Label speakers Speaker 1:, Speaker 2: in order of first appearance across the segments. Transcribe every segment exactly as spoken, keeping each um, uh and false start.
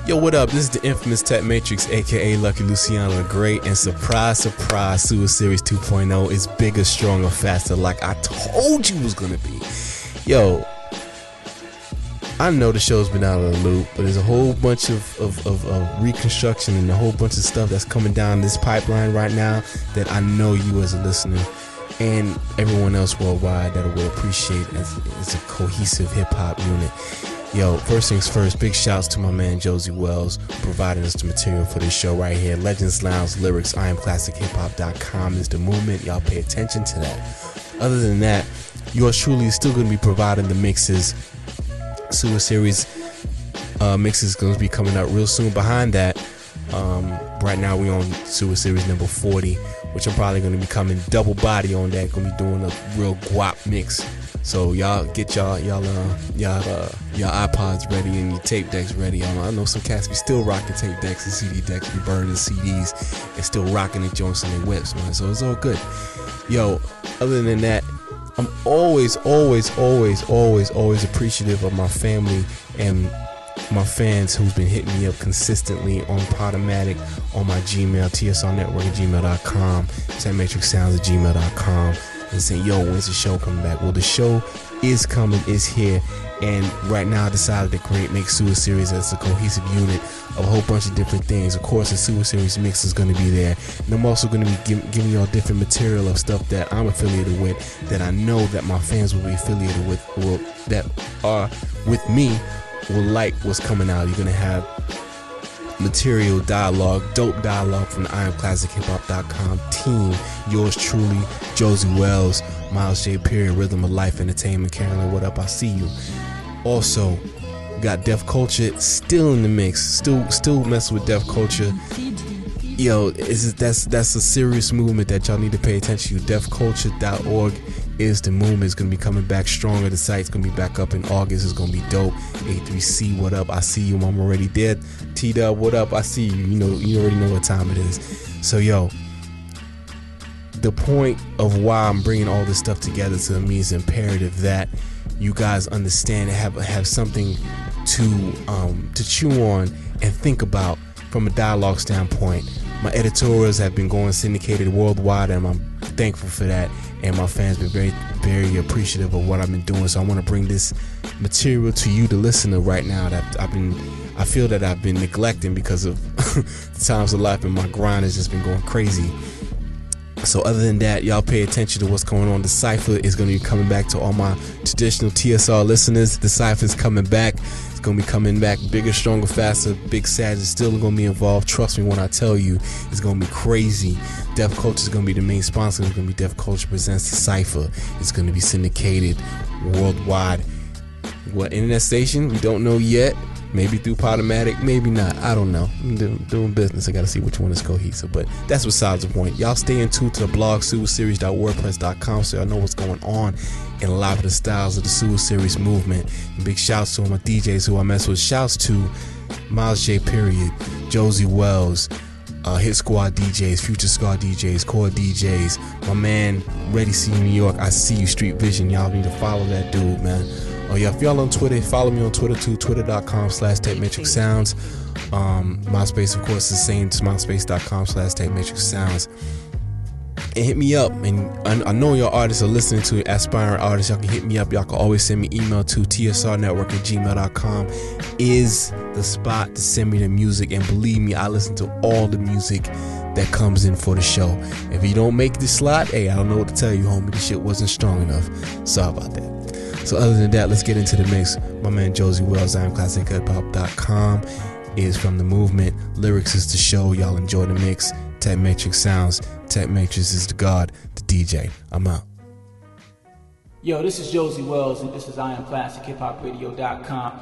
Speaker 1: Yo, what up? This is the infamous Tech Matrix, aka Lucky Luciano the Great, and surprise, surprise, Sewer Series two point oh is bigger, stronger, faster, like I told you it was gonna be. Yo, I know the show's been out of the loop, but there's a whole bunch of, of, of, of reconstruction and a whole bunch of stuff that's coming down this pipeline right now that I know you as a listener and everyone else worldwide that will appreciate as, as a cohesive hip-hop unit. Yo, first things first, big shouts to my man Josie Wells providing us the material for this show right here. Legends Lounge lyrics, I am classic hip hop dot com is the movement. Y'all pay attention to that. Other than that, yours truly is still going to be providing the mixes. Sewer Series uh, mixes is going to be coming out real soon. Behind that, um, right now we on Sewer Series number forty, which I'm probably going to be coming double body on that. Going to be doing a real guap mix. So y'all get y'all y'all uh, y'all uh, y'all iPods ready and your tape decks ready. I know, I know some cats be still rocking tape decks and C D decks, be burning C Ds and still rocking the joints on their whips, man. So it's all good. Yo, other than that, I'm always, always, always, always, always appreciative of my family and my fans who's been hitting me up consistently on Podomatic, on my Gmail, T S R Network at gmail dot com, Tech Matrix Sounds at gmail dot com. And saying, yo, when's the show coming back? Well, the show is coming, is here, and right now I decided to create, make Sewer Series as a cohesive unit of a whole bunch of different things. Of course, the Sewer Series mix is going to be there, and I'm also going to be give, giving y'all different material of stuff that I'm affiliated with, that I know that my fans will be affiliated with, or that are with me, will like what's coming out. You're going to have material, dialogue, dope dialogue from the I am classic hip hop dot com team. Yours truly, Josie Wells, Miles J. Period, Rhythm of Life Entertainment, Carolyn, what up? I see you. Also, got Def Culture still in the mix, still still messing with Def Culture. Yo, is that's that's a serious movement that y'all need to pay attention to. def culture dot org is the movement. It's gonna be coming back stronger. The site's gonna be back up in August. It's gonna be dope. A three C, what up? I see you. I'm already dead. T-Dub, what up? I see you. You know, you already know what time it is. So yo, the point of why I'm bringing all this stuff together to me is imperative that you guys understand and have have something to um, to chew on and think about from a dialogue standpoint. My editorials have been going syndicated worldwide, and I'm thankful for that. And my fans been very, very appreciative of what I've been doing. So I want to bring this material to you, the listener, right now. That I've been, I feel that I've been neglecting because of the times of life, and my grind has just been going crazy. So other than that, y'all pay attention to what's going on. The Cypher is going to be coming back to all my traditional T S R listeners. The Cypher is coming back. It's going to be coming back bigger, stronger, faster. Big Sag is still going to be involved. Trust me when I tell you, it's going to be crazy. Def Culture is going to be the main sponsor. It's going to be Def Culture Presents The Cypher. It's going to be syndicated worldwide. What internet station? We don't know yet. Maybe through Podomatic, maybe not. I don't know. I'm doing, doing business. I got to see which one is cohesive. But that's besides the point. Y'all stay in tune to the blog, sewer series dot wordpress dot com, so y'all know what's going on in a lot of the styles of the Sewer Series movement. And big shouts to all my D Js who I mess with. Shouts to Miles J. Period, Josie Wells, uh, Hit Squad D Js, Future Squad D Js, Core D Js. My man, Ready See You New York. I see you, Street Vision. Y'all need to follow that dude, man. Oh yeah, if y'all on Twitter, follow me on Twitter too, twitter dot com slash Tech Matrix Sounds. Um, MySpace, of course, is the same. It's myspace dot com slash Tech Matrix Sounds. And hit me up. And I, I know your artists are listening to it, aspiring artists. Y'all can hit me up. Y'all can always send me email to T S R network at gmail dot com. Is the spot to send me the music. And believe me, I listen to all the music that comes in for the show. If you don't make this slot, hey, I don't know what to tell you, homie. The shit wasn't strong enough. Sorry about that. So other than that, let's get into the mix. My man Josie Wells, I am classic hip hop dot com, is from the movement. Lyrics is the show. Y'all enjoy the mix. Tech Matrix Sounds. Tech Matrix is the god, the D J. I'm out.
Speaker 2: Yo, this is Josie Wells, and this is I am classic hip hop radio dot com.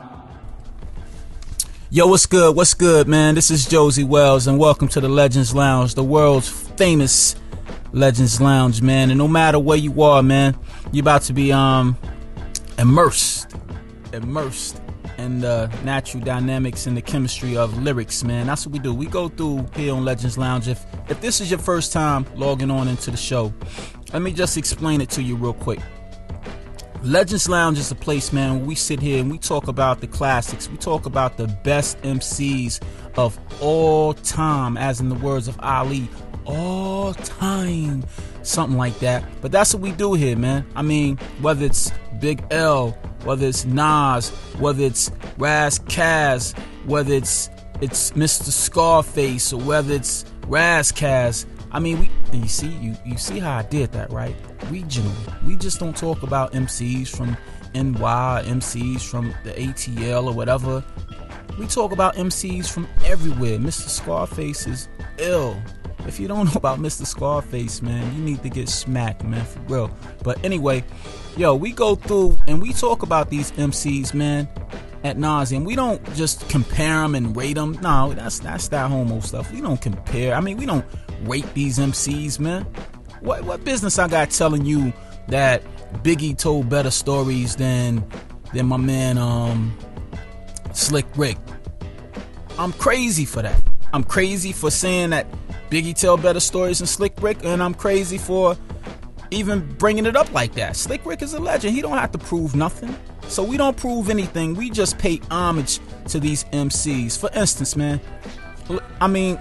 Speaker 2: Yo, what's good? What's good, man? This is Josie Wells, and welcome to the Legends Lounge, the world's famous Legends Lounge, man. And no matter where you are, man, you're about to be um immersed, immersed in the natural dynamics and the chemistry of lyrics, man. That's what we do. We go through here on Legends Lounge. If if this is your first time logging on into the show, let me just explain it to you real quick. Legends Lounge is a place, man, where we sit here and we talk about the classics. We talk about the best M Cs of all time, as in the words of Ali, all time, something like that. But that's what we do here, man. I mean, whether it's Big L, whether it's Nas, whether it's Ras Kass, whether it's it's Mister Scarface, or whether it's Ras Kass. I mean, we, and you see, you, you see how I did that, right? Regional. We just don't talk about M Cs from N Y, M Cs from the A T L or whatever. We talk about M Cs from everywhere. Mister Scarface is ill. If you don't know about Mister Scarface, man, you need to get smacked, man, for real. But anyway, yo, we go through and we talk about these M Cs, man, at nauseam. We don't just compare them and rate them. No, that's that's that homo stuff. We don't compare. I mean, we don't rate these M Cs, man. What what business I got telling you that Biggie told better stories than than my man um Slick Rick? I'm crazy for that. I'm crazy for saying that Biggie tell better stories than Slick Rick, and I'm crazy for even bringing it up like that. Slick Rick is a legend. He don't have to prove nothing. So we don't prove anything. We just pay homage to these M Cs. For instance, man, I mean,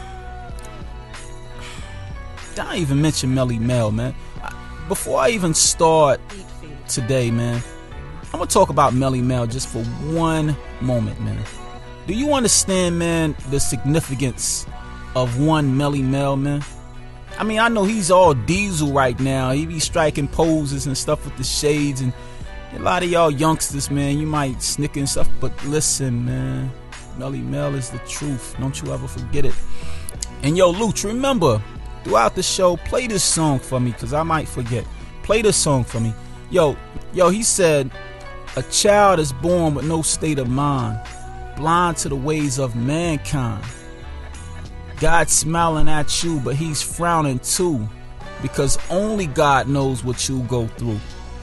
Speaker 2: don't even mention Melly Mel, man. Before I even start today, man, I'm gonna talk about Melly Mel just for one moment, man. Do you understand, man, the significance of one Melly Mel, man? I mean, I know he's all diesel right now. He be striking poses and stuff with the shades, and a lot of y'all youngsters, man, you might snicker and stuff, but listen, man, Melly Mel is the truth. Don't you ever forget it. And yo, Luch, remember, throughout the show, play this song for me, because I might forget. Play this song for me. Yo, yo, he said, a child is born with no state of mind, blind to the ways of mankind. God's smiling at you, but he's frowning too, because only God knows what you go through.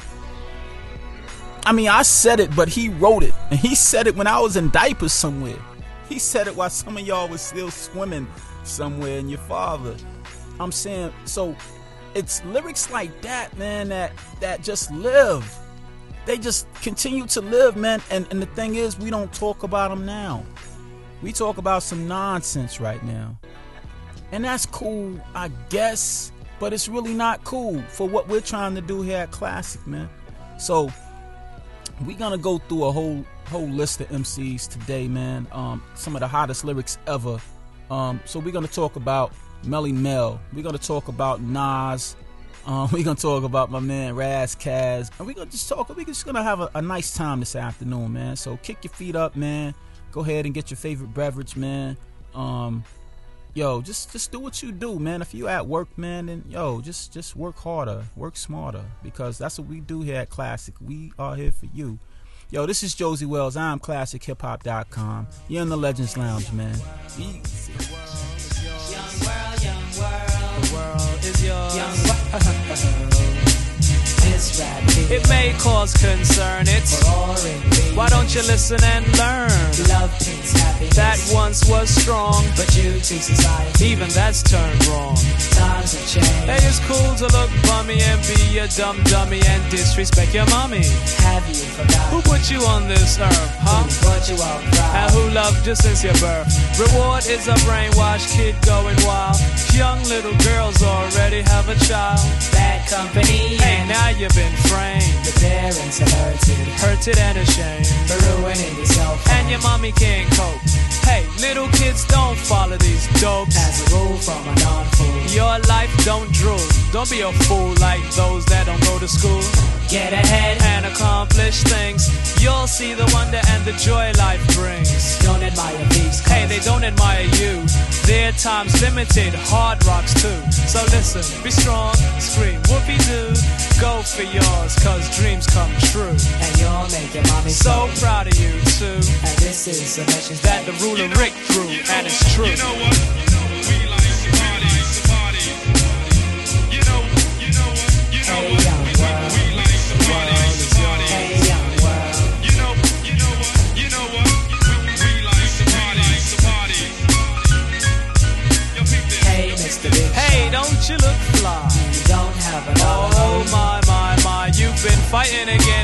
Speaker 2: I mean, I said it, but he wrote it, and he said it when I was in diapers somewhere. He said it while some of y'all was still swimming somewhere in your father. I'm saying, so it's lyrics like that, man, that that just live. They just continue to live, man. And, and the thing is, we don't talk about them now. We talk about some nonsense right now. And that's cool, I guess, but it's really not cool for what we're trying to do here at Classic, man. So we're going to go through a whole whole list of M Cs today, man. Um, some of the hottest lyrics ever. Um, so we're going to talk about Melly Mel. We're going to talk about Nas. Um, we're going to talk about my man Ras Kass. And we're going to just talk. We're just going to have a, a nice time this afternoon, man. So kick your feet up, man. Go ahead and get your favorite beverage, man. Um, yo, just just do what you do, man. If you at work, man, then yo, just just work harder, work smarter, because that's what we do here at Classic. We are here for you. Yo, this is Josie Wells. I'm classic hip hop dot com. You're in the Legends Lounge, man. Easy.
Speaker 3: Young world, young world, the world is yours. Young world. This rap here. It may cause concern. It's boring. Why don't you listen and learn? Love peace, happiness. That once was strong, but you to society, even that's turned wrong. Times have changed. Hey, it's cool to look bummy and be a dumb dummy and disrespect your mommy. Have you forgotten who put you on this earth, huh? Who put you on proud? And who loved you since your birth? Reward is a brainwashed kid going wild. Young little girls already have a child. Bad company. Hey, now you've been framed. The parents are hurted, hurted and ashamed for ruining yourself. And your mommy can't cope. Hey, little kids don't follow these dopes. As a rule from a non-fool. Your life don't drool. Don't be a fool like those that don't go to school. Get ahead and accomplish things. You'll see the wonder and the joy life brings. Don't admire these. Hey, they don't admire you. Their time's limited, hard rocks too. So listen, be strong, scream whoopee-doo. Go for yours, cause dreams come true. And you'll make your mommy so proud. proud of you too. And this is a message that the ruler you know, Rick threw, you know, and it's true. You know what? You know we like to party, to party. You know, you know what? You know hey, what? Young we, world. we like to party, to party. Hey, young world. You know, you know what? You know what? We, we like to party, to party. Yo, hey, Mister Big Hey, don't you look fly? You don't have another. Oh my, my, my, you've been fighting again.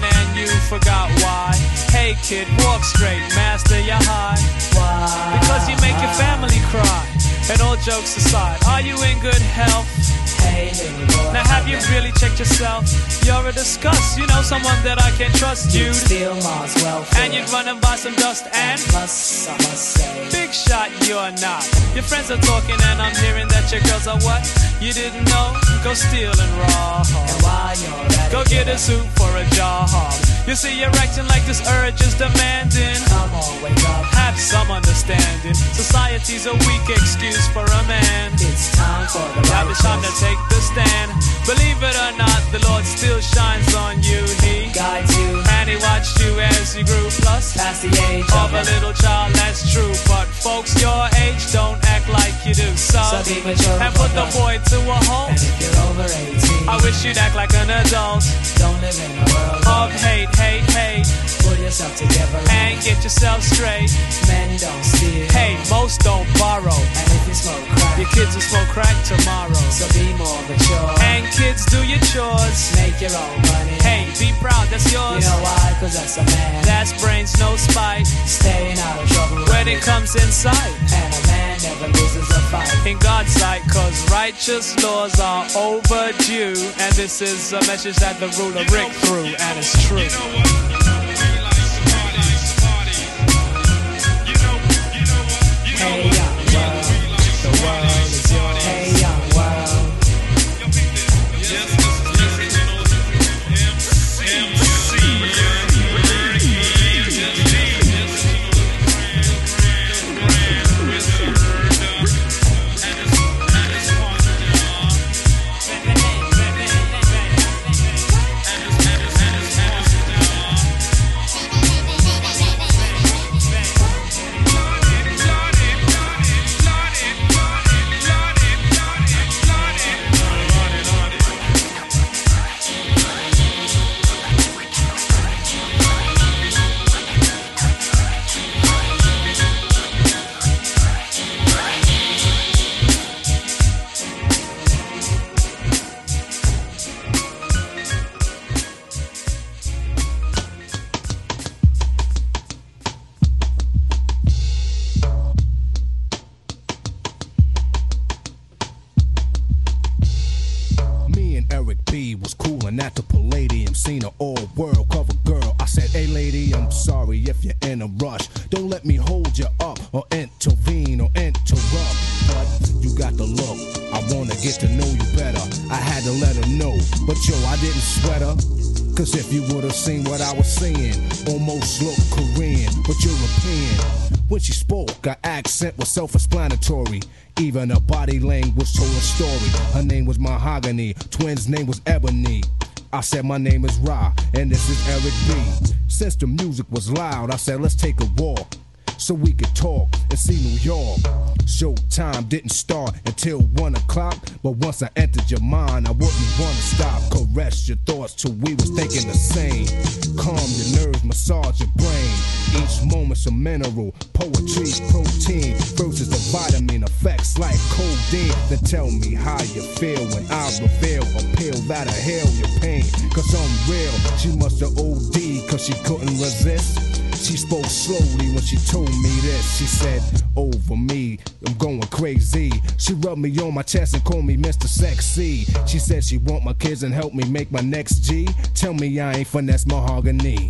Speaker 3: kid, walk straight, master your high. Why? Because you make your family cry. And all jokes aside, are you in good health? Hey, boy, now have you really checked yourself? You're a disgust, you know someone that I can trust. You'd steal Mars welfare, and you'd run and buy some dust. And plus, I must say, big shot you're not. Your friends are talking and I'm hearing that your girls are what? You didn't know? Go steal and raw. And while you're at go it, get a suit for a job. You see you're acting like this urge is demanding. Come on, wake up. Have some understanding. Society's a weak excuse for a man. It's time for the right. Now it's time to take the stand. Believe it or not, the Lord still shines on you. He guides you, and He watched you as you grew. Plus, past the age of a little child, that's true. But folks your age don't act like you do. So, so be mature and put the boy to a halt. And if you're over eighteen, I wish you'd act like an adult. Don't live in a world of hate, hate, hate. Pull yourself together and get yourself straight. Men don't steal. Hey, most don't borrow. And if you smoke crack, your kids will smoke crack tomorrow. So be more mature. And kids, do your chores. Make your own money. Hey, be proud, that's yours. You know why? Cause that's a man. That's brains, no spite. Staying out of trouble when it comes in sight. And a man never loses a fight in God's sight. Cause righteous laws are overdue. And this is a message that the ruler Rick threw. And it's true. You know what? Hey, young world, the world is yours. Hey, young world.
Speaker 4: Was coolin' at the Palladium, seen an all-world cover girl. I said, hey lady, I'm sorry if you're in a rush. Don't let me hold you up or intervene or interrupt. But you got the look, I wanna get to know you better. I had to let her know, but yo, I didn't sweat her. Cause if you would've seen what I was saying, almost looked Korean, but European. When she spoke, her accent was self-explanatory. Even her body language told a story. Her name was Mahogany, twins' name was Ebony. I said my name is Ra, and this is Eric B. Since the music was loud, I said let's take a walk so we could talk and see New York. Showtime didn't start until one o'clock, but once I entered your mind, I wouldn't wanna stop. Caress your thoughts till we was thinking the same. Calm your nerves, massage your brain. Each moment's a mineral, poetry's protein versus the vitamin effects like codeine. Then tell me how you feel when I reveal a pill that'll heal your pain. Cause I'm real, she must have O D'd cause she couldn't resist. She spoke slowly when she told me this. She said, over me, I'm going crazy. She rubbed me on my chest and called me Mister Sexy. She said she want my kids and help me make my next G. Tell me I ain't finesse mahogany.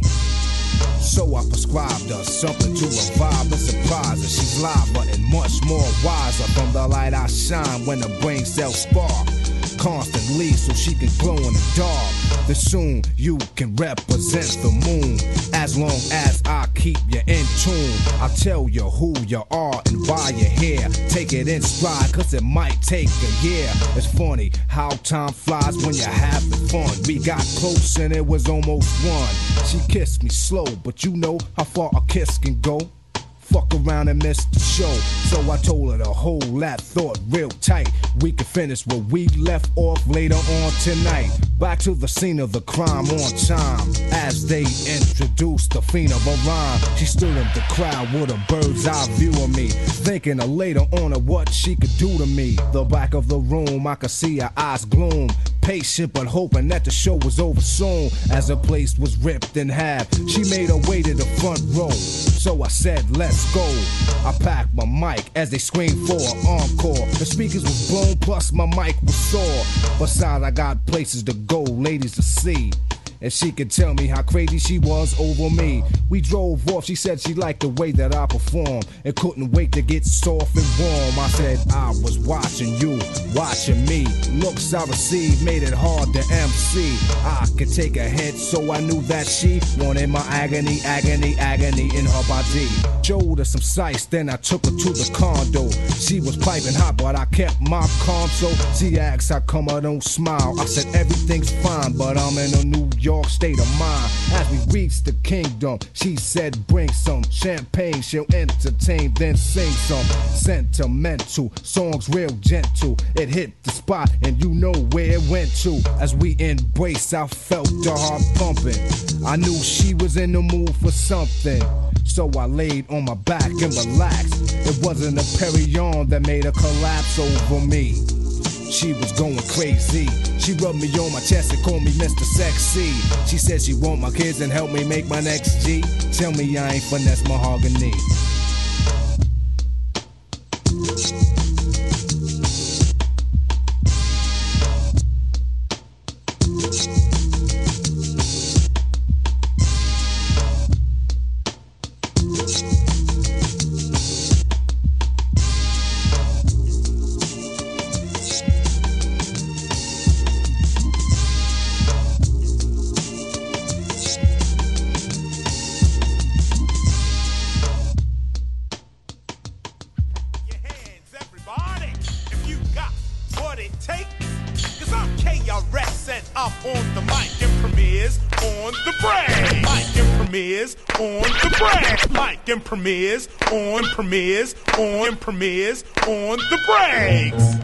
Speaker 4: So I prescribed her something to revive and surprise her. She's liver and much more wiser from the light I shine when the brain cells spark constantly so she can glow in the dark. Then soon you can represent the moon as long as I keep you in tune. I'll tell you who you are and why you're here. Take it in stride cause it might take a year. It's funny how time flies when you're having fun. We got close and it was almost one. She kissed me slow, but you know how far a kiss can go. Fuck around and miss the show. So I told her to hold that thought real tight. We can finish what we left off later on tonight. Back to the scene of the crime on time. As they introduced the fiend of a rhyme, she stood in the crowd with a bird's eye view of me, thinking of later on of what she could do to me. The back of the room, I could see her eyes gloom. impatient but hoping that the show was over soon. As the place was ripped in half, she made her way to the front row. So I said, let's go. I packed my mic as they screamed for an encore. The speakers was blown, plus my mic was sore. Besides, I got places to go, ladies to see. And she could tell me how crazy she was over me. We drove off, she said she liked the way that I performed and couldn't wait to get soft and warm. I said I was watching you, watching me. Looks I received made it hard to M C. I could take a hint, so I knew that she wanted my agony, agony, agony in her body. Showed her some sights, then I took her to the condo. She was piping hot, but I kept my calm. So she asked how come I don't smile. I said everything's fine, but I'm in a New York state of mind. As we reached the kingdom, she said bring some champagne, she'll entertain, then sing some sentimental songs real gentle. It hit the spot and you know where it went to. As we embraced, I felt the heart pumping. I knew she was in the mood for something, so I laid on my back and relaxed. It wasn't a Perignon that made her collapse over me. She was going crazy. She rubbed me on my chest and called me Mister Sexy. She said she want my kids and help me make my next G. Tell me I ain't finesse mahogany.
Speaker 5: And premieres on premieres on premieres on the breaks.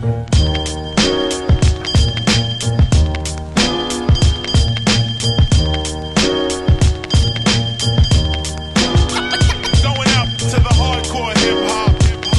Speaker 5: Going up to the hardcore hip hop.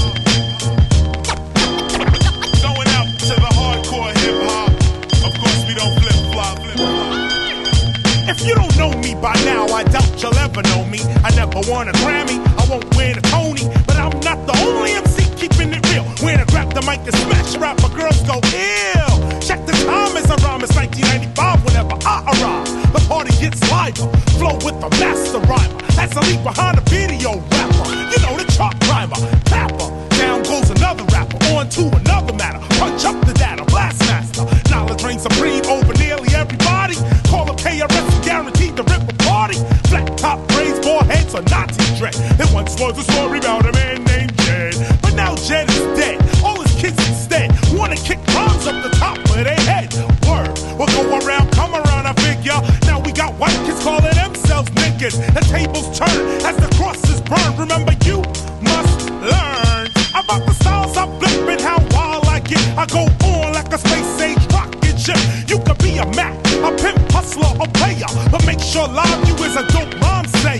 Speaker 5: Going up to the hardcore hip hop. Of course we don't flip flop. Flip flop. If you don't know me by now, I doubt you'll ever know me. I never won a Grammy, I won't win a Tony, but I'm not the only M C keeping it real. When I grab the mic and smash rap, my girls go ill. Check the time as I rhyme, it's nineteen ninety-five whenever I arrive. The party gets liver, flow with the master rhymer. That's a leap behind a video rapper. You know the chart climber, tapper. Down goes another rapper, on to another matter. Punch up the data, blast master. Knowledge reigns supreme over nearly everybody. Call up K R S and guaranteed to rip a party. Flat top braids, foreheads, or Nazi dread. It once was a story about a man named Jed, but now Jed is dead. All his kids instead wanna kick bombs up the top of their head. Word, we'll go around, come around, I figure. Now we got white kids calling themselves niggas. The tables turn as the crosses burn. Remember, you must learn about the styles I'm flipping, how wild I get. I go on like a space age rocket ship. You could be a Mac, a pimp, hustler, or player, but make sure live you is a dope rhyme say.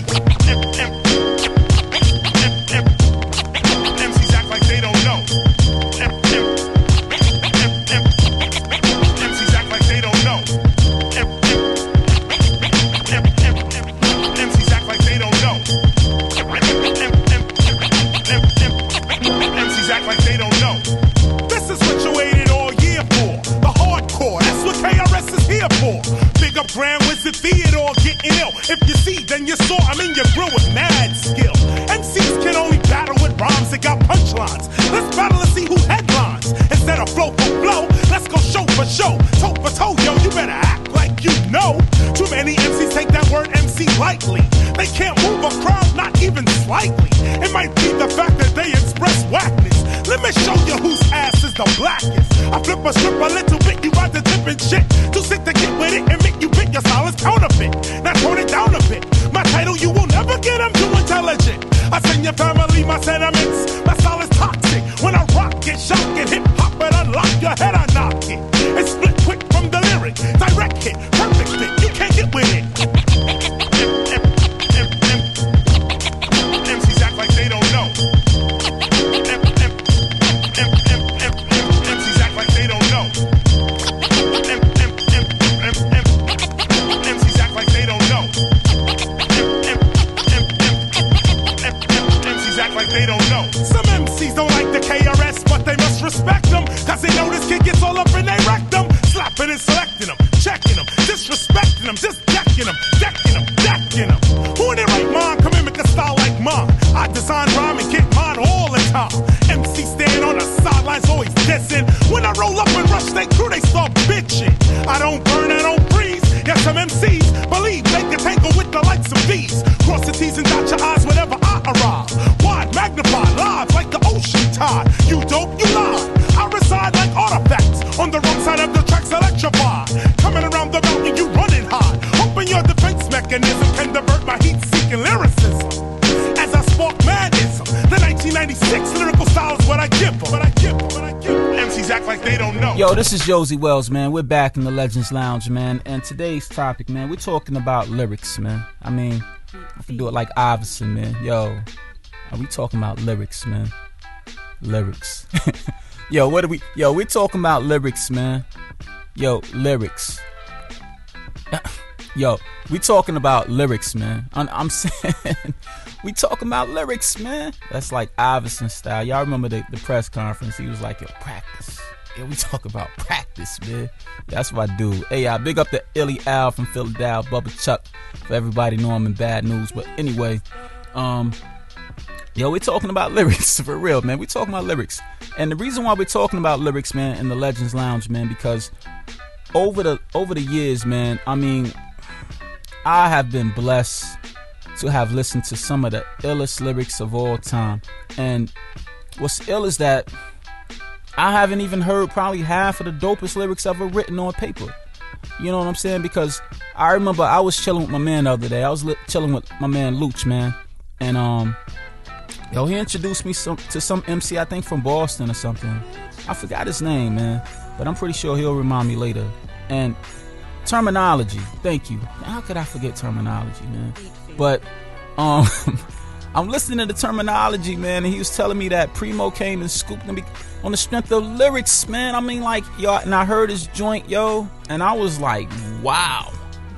Speaker 5: M Cs act like they don't know. M Cs act like they don't know. M Cs act like they don't know. M Cs act like they don't know. This is what you waited all year for. The hardcore, that's what K R S is here for. Big up Grand Wizard Theodore getting ill. If you see, then you saw. I mean, you grew with mad skill. M Cs can only battle with rhymes that got punchlines. Let's battle and see who headlines. Instead of flow for flow, let's go show for show. Toe for toe, yo, you better act like you know. Too many M Cs take that word M C lightly. They can't move a crowd, not even slightly. It might be the fact that they express whackness. Let me show you whose ass is the blackest. I flip a strip a little bit, you ride the different shit. Too sick to get with it and make you pick your style is counterfeit. Now tone it down a bit. My title, you will never get, I'm too intelligent. I send your family my sentiments. My style is toxic. When I rock it, shock it, hip hop and unlock your head, I knock it. It's split quick from the lyric. Direct hit, perfect fit, you can't get with it. M Cs act like they don't know. M Cs act like they don't know. they don't know. Some M Cs don't like the K R S, but they must respect them, cause they know this kid gets all up in their rectum. Slapping and selecting them, checking them, disrespecting them, just decking them, decking them, decking them. Who in their right mind can mimic a style like mine? I design rhyme and get mine all the time. M C stand on the sidelines always dissing. When I roll up and rush they crew, they start bitching. I don't burn, I don't freeze. Yes, some M Cs believe they can tangle with the likes of these. Cross the T's and dot your I's whenever I arrive. Wide, magnified, live like the ocean tide. You dope, you lie. I reside like artifacts on the wrong side of the tracks, electrified. Coming around the mountain, you running high. Hoping your defense mechanism can divert my heat-seeking lyricism. As I spark madism, the nineteen ninety-six lyrical style is what I give them. What I give them, what I give them. M Cs act like they don't know.
Speaker 2: Yo, this is Josie Wells, man. We're back in the Legends Lounge, man. And today's topic, man, we're talking about lyrics, man. I mean, I can do it like Iverson, man. Yo, are we talking about lyrics, man? Lyrics. Yo, what are we? Yo, we're talking about lyrics, man. Yo, lyrics. Yo, we talking about lyrics, man. I'm, I'm saying, we talking about lyrics, man. That's like Iverson style. Y'all remember the, the press conference? He was like, yo, practice. Yeah, we talk about practice, man. That's what I do. Hey, I big up the Illy Al from Philadelphia, Bubba Chuck, for everybody know I'm in bad news. But anyway, um, yo, we're talking about lyrics, for real, man. We're talking about lyrics. And the reason why we're talking about lyrics, man, in the Legends Lounge, man, because over the over the years, man, I mean, I have been blessed to have listened to some of the illest lyrics of all time. And what's ill is that I haven't even heard probably half of the dopest lyrics ever written on paper. You know what I'm saying? Because I remember I was chilling with my man the other day. I was li- chilling with my man Luch, man. And, um, yo, he introduced me some, to some M C, I think from Boston or something. I forgot his name, man. But I'm pretty sure he'll remind me later. And terminology, thank you. How could I forget terminology, man? But um, I'm listening to the terminology, man, and he was telling me that Primo came and scooped me on the strength of lyrics, man. I mean, like, yo, and I heard his joint, yo, and I was like, wow.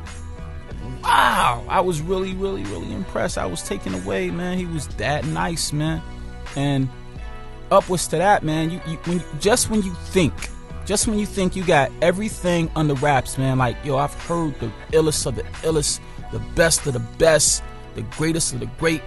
Speaker 2: Wow. I was really, really, really impressed. I was taken away, man. He was that nice, man. And upwards to that, man, you, you when just when you think Just when you think you got everything under wraps, man, like, yo, I've heard the illest of the illest, the best of the best, the greatest of the great.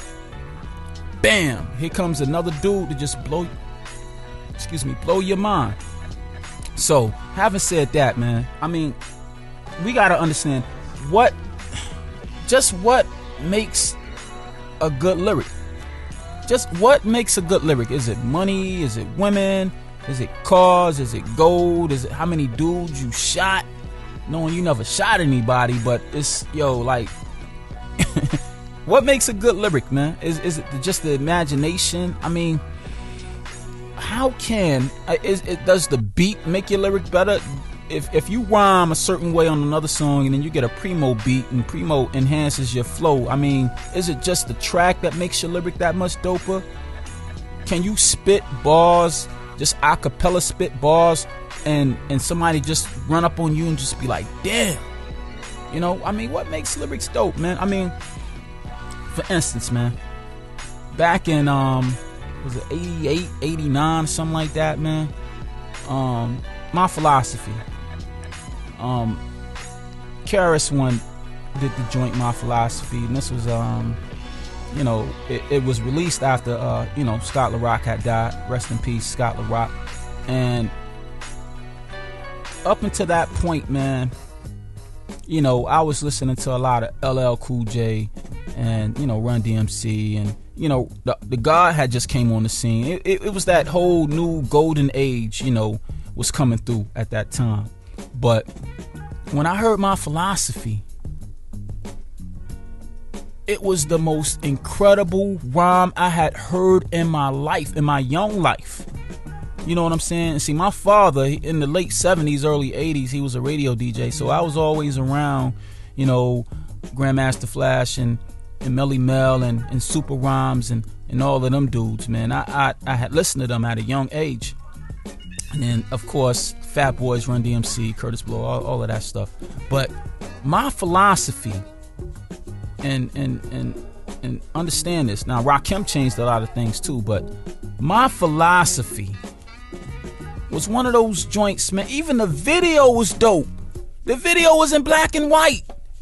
Speaker 2: Bam! Here comes another dude to just blow, excuse me, blow your mind. So, having said that, man, I mean, we gotta understand what, just what makes a good lyric. Just what makes a good lyric? Is it money? Is it women? Is it cars? Is it gold? Is it how many dudes you shot? Knowing you never shot anybody, but it's, yo, like, what makes a good lyric, man? Is is it just the imagination? I mean, how can, is it, does the beat make your lyric better? If if you rhyme a certain way on another song and then you get a Primo beat and Primo enhances your flow, I mean, is it just the track that makes your lyric that much doper? Can you spit bars, just a cappella spit bars, and and somebody just run up on you and just be like, damn, you know? I mean, what makes lyrics dope, man? I mean, for instance, man, back in um was it eighty-eight, eighty-nine, something like that, man, um My Philosophy, um K R S One did the joint My Philosophy, and this was um you know, it, it was released after, uh, you know, Scott LaRock had died. Rest in peace, Scott LaRock. And up until that point, man, you know, I was listening to a lot of L L Cool J and, you know, Run D M C. And, you know, the, the God had just came on the scene. It, it, it was that whole new golden age, you know, was coming through at that time. But when I heard My Philosophy, it was the most incredible rhyme I had heard in my life, in my young life. You know what I'm saying? And see, my father, in the late seventies, early eighties, he was a radio D J. So I was always around, you know, Grandmaster Flash and, and Melly Mel and, and Super Rhymes and, and all of them dudes, man. I, I, I had listened to them at a young age. And then, of course, Fat Boys, Run D M C, Curtis Blow, all, all of that stuff. But My Philosophy, And and and and understand this. Now, Rakim changed a lot of things too, but My Philosophy was one of those joints, man. Even the video was dope. The video was in black and white.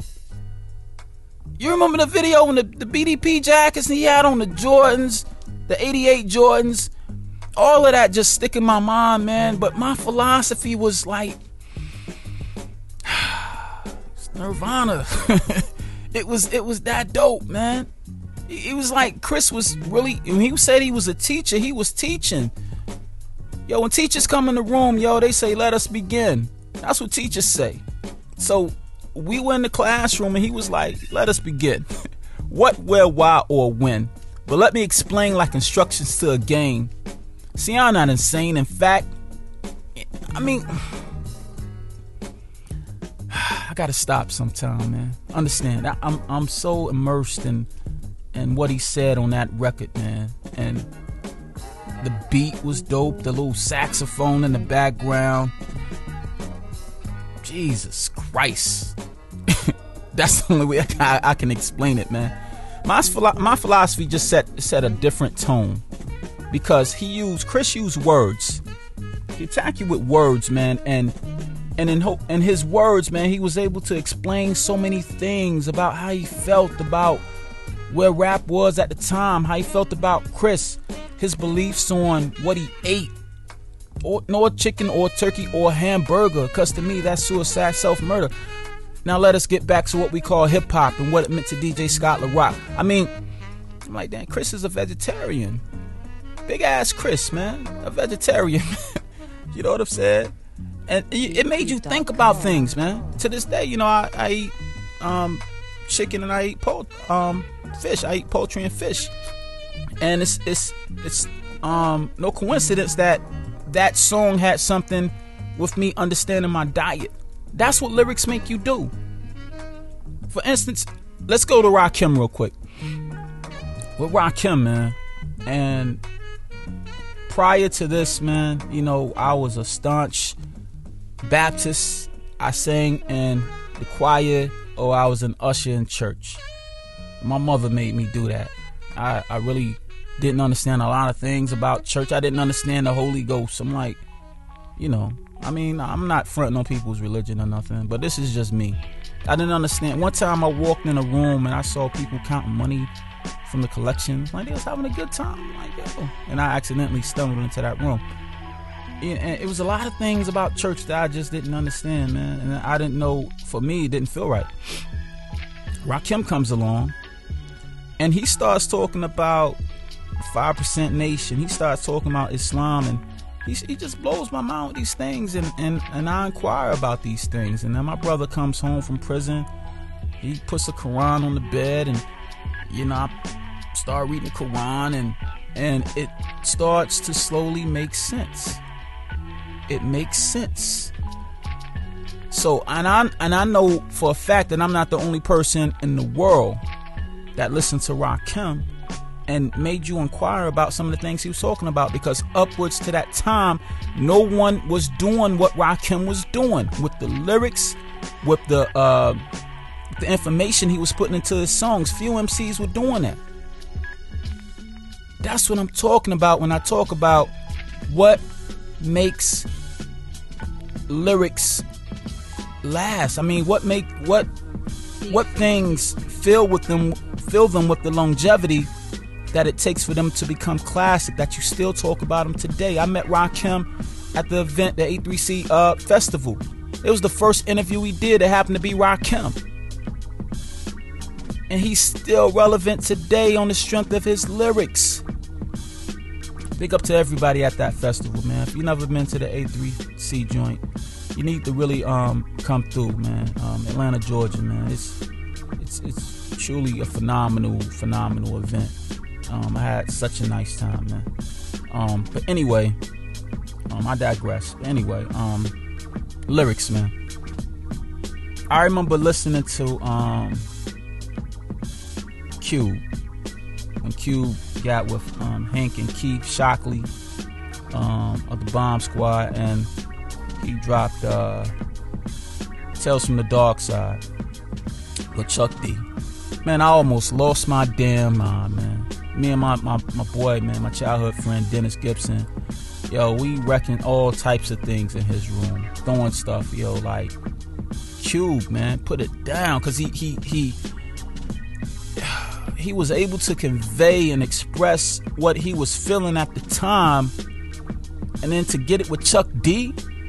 Speaker 2: You remember the video when the, the B D P jackets he had on, the Jordans, the eighty-eight Jordans, all of that just stick in my mind, man. But My Philosophy was like Nirvana. it was it was that dope, man. It was like Chris was really, when he said he was a teacher, he was teaching. Yo, when teachers come in the room, yo, they say, let us begin. That's what teachers say. So we were in the classroom and he was like, let us begin. What, where, why, or when. But let me explain like instructions to a game. See, I'm not insane. In fact, I mean, I gotta stop sometime, man. Understand, I, I'm I'm so immersed in in what he said on that record, man. And the beat was dope. The little saxophone in the background. Jesus Christ. That's the only way I can, I can explain it, man. My my philosophy just set set a different tone because he used Chris used words. He attacked you with words, man, and and in ho- in his words, man, he was able to explain so many things about how he felt about where rap was at the time, how he felt about Chris, his beliefs on what he ate, or no chicken or turkey or hamburger, because to me that's suicide, self-murder. Now let us get back to what we call hip-hop and what it meant to D J Scott LaRock. I mean, I'm like, damn, Chris is a vegetarian. Big ass Chris, man, a vegetarian. You know what I'm saying? And it made you think about things, man. To this day, you know, I, I eat um, chicken and I eat pol- um, fish. I eat poultry and fish, and it's it's it's um, no coincidence that that song had something with me understanding my diet. That's what lyrics make you do. For instance, let's go to Rakim real quick. With Rakim, man, and prior to this, man, you know, I was a staunch Baptist. I sang in the choir, or I was an usher in church. My mother made me do that. I, I really didn't understand a lot of things about church. I didn't understand the Holy Ghost. I'm like, you know, I mean, I'm not fronting on people's religion or nothing, but this is just me. I didn't understand. One time I walked in a room and I saw people counting money from the collection. Like, they was having a good time. I'm like, yo. And I accidentally stumbled into that room. And it was a lot of things about church that I just didn't understand, man. And I didn't know, for me, it didn't feel right. Rakim comes along and he starts talking about five percent Nation. He starts talking about Islam, and he, he just blows my mind with these things. And, and, and I inquire about these things. And then my brother comes home from prison. He puts a Quran on the bed, and, you know, I start reading the Quran, and, and it starts to slowly make sense. It makes sense. So, and I and I know for a fact that I'm not the only person in the world that listened to Rakim and made you inquire about some of the things he was talking about, because upwards to that time, no one was doing what Rakim was doing with the lyrics, with the uh, the information he was putting into his songs. Few M Cs were doing that. That's what I'm talking about when I talk about what makes lyrics last. I mean, what make what what things fill with them fill them with the longevity that it takes for them to become classic, that you still talk about them today. I met Rakim at the event, the A three C uh, festival. It was the first interview he did. It happened to be Rakim, and he's still relevant today on the strength of his lyrics. Big up to everybody at that festival, man. If you've never been to the A three C joint, you need to really um come through, man. Um, Atlanta, Georgia, man. It's it's it's truly a phenomenal, phenomenal event. Um, I had such a nice time, man. Um, but anyway, um, I digress. Anyway, um, lyrics, man. I remember listening to um Cube. When Cube got with um, Hank and Keith Shockley um, of the Bomb Squad, and he dropped uh, Tales from the Dark Side with Chuck D. Man, I almost lost my damn mind, man. Me and my, my, my boy, man, my childhood friend, Dennis Gibson. Yo, we wrecking all types of things in his room. Throwing stuff, yo, like, Cube, man, put it down. Because he, he, he, he was able to convey and express what he was feeling at the time. And then to get it with Chuck D,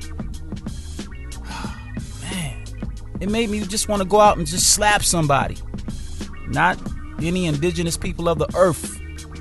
Speaker 2: man, it made me just want to go out and just slap somebody. Not any indigenous people of the earth.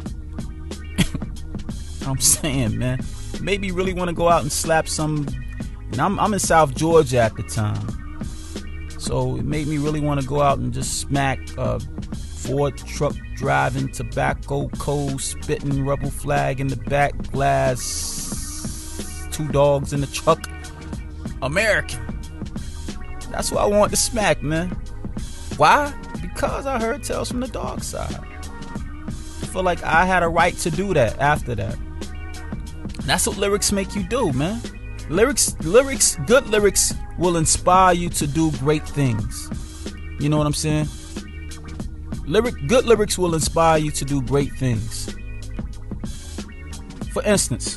Speaker 2: I'm saying, man, it made me really want to go out and slap some. And I'm, I'm in South Georgia at the time, so it made me really want to go out and just smack a Ford truck driving, tobacco cold spitting, rebel flag in the back glass, two dogs in the truck, American. That's what I want to smack, man. Why? Because I heard tales from the dark side. I feel like I had a right to do that after that. And that's what lyrics make you do, man. Lyrics, lyrics, good lyrics will inspire you to do great things. You know what I'm saying? Lyric, good lyrics will inspire you to do great things. For instance,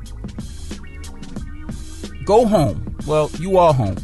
Speaker 2: go home. Well, you are home.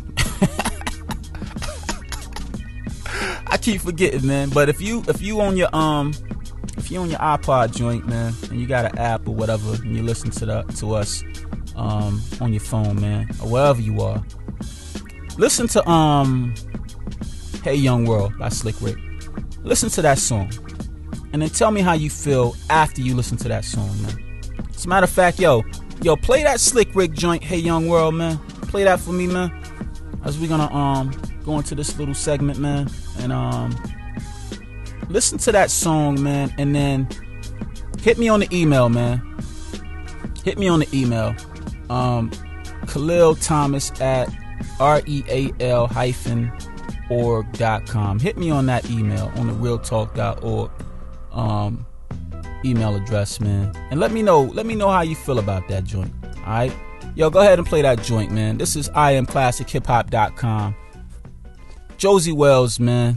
Speaker 2: I keep forgetting, man. But if you if you on your um if you on your iPod joint, man, and you got an app or whatever, and you listen to the to us um on your phone, man, or wherever you are, listen to um Hey Young World by Slick Rick. Listen to that song, and then tell me how you feel after you listen to that song, man. As a matter of fact, yo, yo, play that Slick Rick joint, Hey Young World, man. Play that for me, man. As we gonna um go into this little segment, man, and um listen to that song, man, and then hit me on the email, man. Hit me on the email. Um, Khalil Thomas at real hyphen org dot com. Hit me on that email on the real talk dot org um email address, man, and let me know. Let me know how you feel about that joint. All right, yo, go ahead and play that joint, man. This is I am classic hip hop dot com. Josie Wells, man.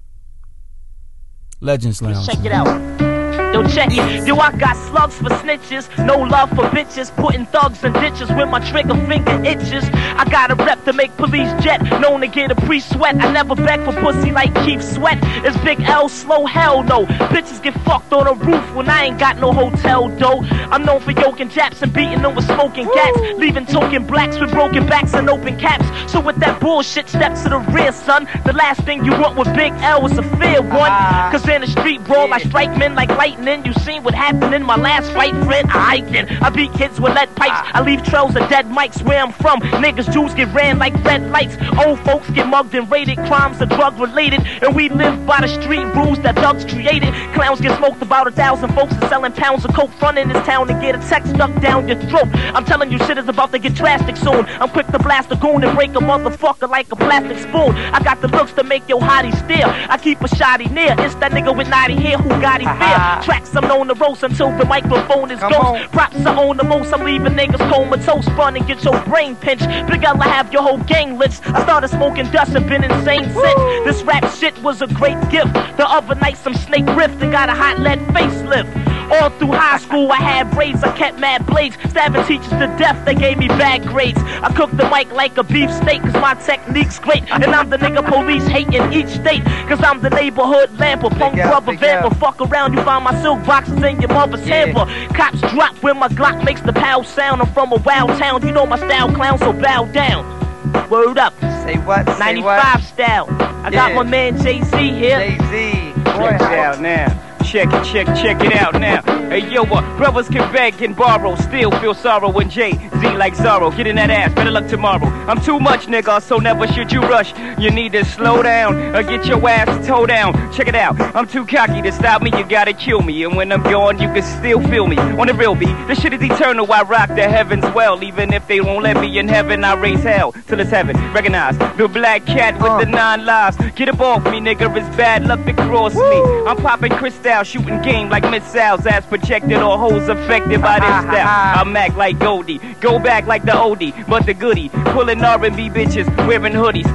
Speaker 2: Legends Lounge.
Speaker 6: Check it out. Yo, check it. Yo, I got slugs for snitches. No love for bitches. Putting thugs in ditches when my trigger finger itches. I got a rep to make police jet. Known to get a pre-sweat. I never beg for pussy like Keith Sweat. It's Big L, slow hell no. Bitches get fucked on a roof when I ain't got no hotel dough. I'm known for yoking Japs and beating them with smoking gats. Leaving token blacks with broken backs and open caps. So with that bullshit, step to the rear, son. The last thing you want with Big L is a fair one. Cause in the street brawl, I strike men like lightning. You seen what happened in my last fight, friend? I can. I beat kids with lead pipes. I leave trails of dead mics where I'm from. Niggas, Jews get ran like red lights. Old folks get mugged and raided. Crimes are drug related. And we live by the street rules that thugs created. Clowns get smoked. About a thousand folks are selling pounds of coke. Front in this town to get a text stuck down your throat. I'm telling you, shit is about to get drastic soon. I'm quick to blast a goon and break a motherfucker like a plastic spoon. I got the looks to make your hottie stare. I keep a shotty near. It's that nigga with naughty hair who got him fear. Tracks I'm known to roast until the microphone is ghost. On. Props I own the most. I'm leaving niggas comatose. Run and get your brain pinched. Big L, I have your whole gang lit. I started smoking dust and been insane since. This rap shit was a great gift. The other night some snake rift and got a hot lead facelift. All through high school I had braids, I kept mad blades. Stabbing teachers to death, they gave me bad grades. I cooked the mic like a beef steak, cause my technique's great. And I'm the nigga police hate in each state, cause I'm the neighborhood lamper. Punk brother vamper, fuck around, you find my silk boxes in your mother's hamper. Cops drop when my Glock makes the pow sound. I'm from a wild town, you know my style, clown, so bow down. Word up.
Speaker 7: Say what? Say
Speaker 6: ninety-five
Speaker 7: what?
Speaker 6: style. I got
Speaker 7: Yeah.
Speaker 6: my man Jay-Z here.
Speaker 7: Jay-Z.
Speaker 8: Check it out now. Check it, check, check it out now. Hey yo, what? Brothers can beg and borrow, still feel sorrow when Jay-Z like Zorro. Get in that ass, better luck tomorrow. I'm too much, nigga, so never should you rush. You need to slow down or get your ass toe down. Check it out, I'm too cocky to stop me, you gotta kill me. And when I'm gone, you can still feel me. On the real beat, this shit is eternal, I rock the heavens well. Even if they won't let me in heaven, I raise hell till it's heaven. Recognize the black cat with uh. the nine lives. Get up off me, nigga, it's bad luck to cross Woo. me. I'm popping crystal, shooting game like missiles. As projected or hoes affected by this style. I'm act like Goldie, go back like the oldie, but the goodie. Pulling R and B bitches, wearing hoodies.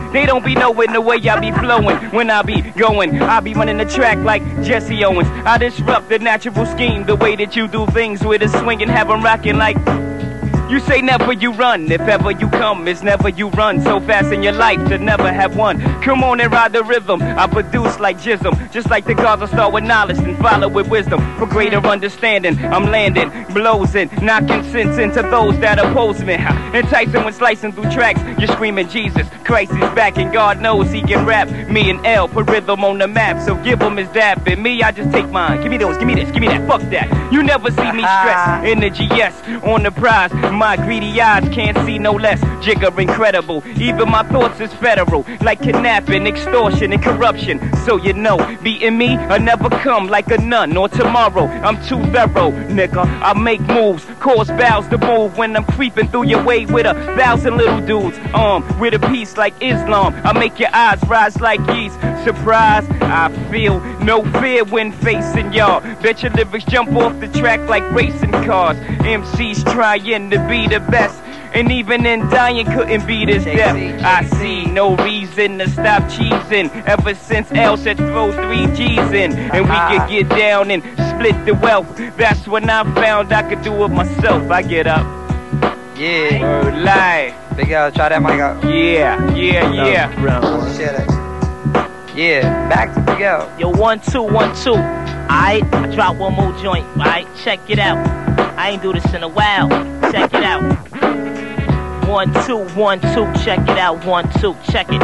Speaker 8: They don't be knowing the way I be flowing. When I be going, I be running the track like Jesse Owens. I disrupt the natural scheme, the way that you do things with a swing and have 'em rocking like. You say never you run, if ever you come, it's never you run. So fast in your life to never have one. Come on and ride the rhythm, I produce like Jism. Just like the gods, I start with knowledge and follow with wisdom. For greater understanding, I'm landing, blows in, knocking sense into those that oppose me. Enticing when slicing through tracks, you're screaming Jesus Christ is back and God knows he can rap. Me and L put rhythm on the map, so give him his dap. And me, I just take mine, give me those, give me this, give me that, fuck that. You never see me stress, energy yes, on the prize. My greedy eyes can't see no less. Jigger incredible. Even my thoughts is federal. Like kidnapping, extortion, and corruption. So you know, beating me, I never come like a nun or tomorrow. I'm too thorough, nigga. I make moves, cause bows to move when I'm creeping through your way with a thousand little dudes. Um, with a piece like Islam. I make your eyes rise like yeast. Surprise, I feel no fear when facing y'all. Bet your lyrics jump off the track like racing cars. M Cs trying to be the best, and even in dying couldn't be this death. I see no reason to stop cheesing ever since L said throw three G's in, and we could get down and split the wealth. That's when I found I could do it myself. I get up.
Speaker 7: Yeah.
Speaker 8: Word life.
Speaker 7: Big L, try that mic out.
Speaker 8: Yeah, yeah, yeah.
Speaker 7: Share that. Yeah, back to Big L.
Speaker 6: Yo, one, two, one, two. Alright, I drop one more joint. Alright, check it out. I ain't do this in a while. Check it out. One, two, one, two. Check it out. One, two. Check it.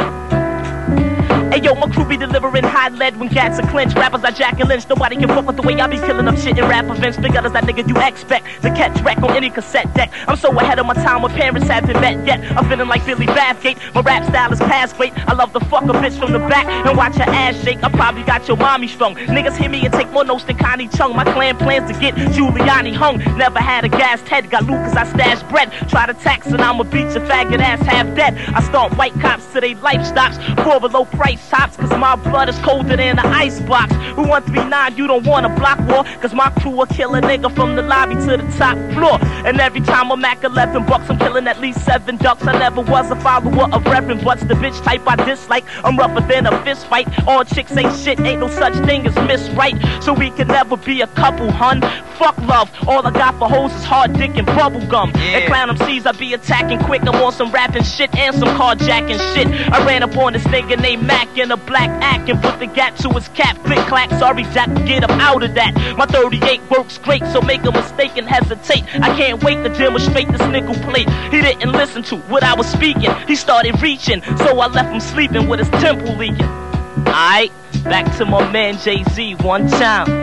Speaker 6: Hey yo, my crew be delivering high lead when cats are clenched. Rappers like Jack and Lynch, nobody can fuck with the way I be killing up shit in rap events. Big as that nigga you expect to catch wreck on any cassette deck. I'm so ahead of my time when parents haven't met yet. I'm feeling like Billy Bathgate, my rap style is past great. I love to fuck a bitch from the back and watch her ass shake. I probably got your mommy strung. Niggas hear me and take more notes than Connie Chung. My clan plans to get Giuliani hung. Never had a gassed head, got loot cause I stashed bread. Try to tax and I'ma beat your faggot ass half dead. I stomp white cops till they life stops for a low price tops, cause my blood is colder than the ice box. With one three nine, you don't want a block war, cause my crew will kill a nigga from the lobby to the top floor. And every time I'm Mac eleven bucks, I'm killing at least seven ducks. I never was a follower of Reverend Butts, the bitch type I dislike. I'm rougher than a fist fight. All chicks ain't shit, ain't no such thing as miss right. So we can never be a couple, hun. Fuck love, all I got for hoes is hard dick and bubble gum.
Speaker 7: Yeah.
Speaker 6: And clown M Cs, I be attacking quick. I'm on some rapping shit and some carjacking shit. I ran up on this nigga named Mac in a black act and put the gat to his cap. Click clack, sorry Jack, get him out of that. My thirty-eight works great, so make a mistake and hesitate. I can't wait to demonstrate this nickel plate. He didn't listen to what I was speaking. He started reaching, so I left him sleeping with his temple leaking. Alright, back to my man Jay-Z one time.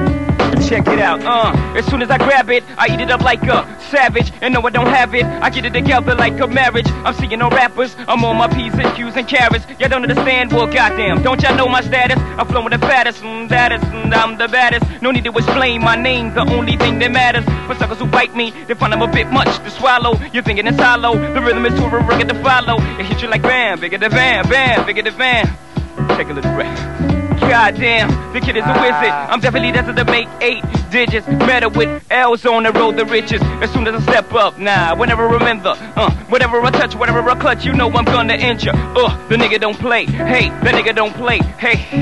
Speaker 8: Check it out, uh, as soon as I grab it, I eat it up like a savage. And no, I don't have it, I get it together like a marriage. I'm seeing no rappers, I'm on my P's and Q's and carrots. Y'all don't understand, well goddamn, don't y'all know my status? I'm flowing the fattest, mm, baddest, mm, I'm the baddest. No need to explain my name, the only thing that matters. For suckers who bite me, they find I'm a bit much to swallow. You're thinking it's hollow, the rhythm is too rugged to follow. It hits you like bam, bigger the van, bam, bigger the van. Take a little breath. Goddamn, the kid is a wizard. I'm definitely destined to make eight digits. Better with L's on the road to riches. As soon as I step up, nah, whenever I remember, uh, whatever I touch, whatever I clutch, you know I'm gonna injure. Uh, the nigga don't play. Hey, the nigga don't play. Hey,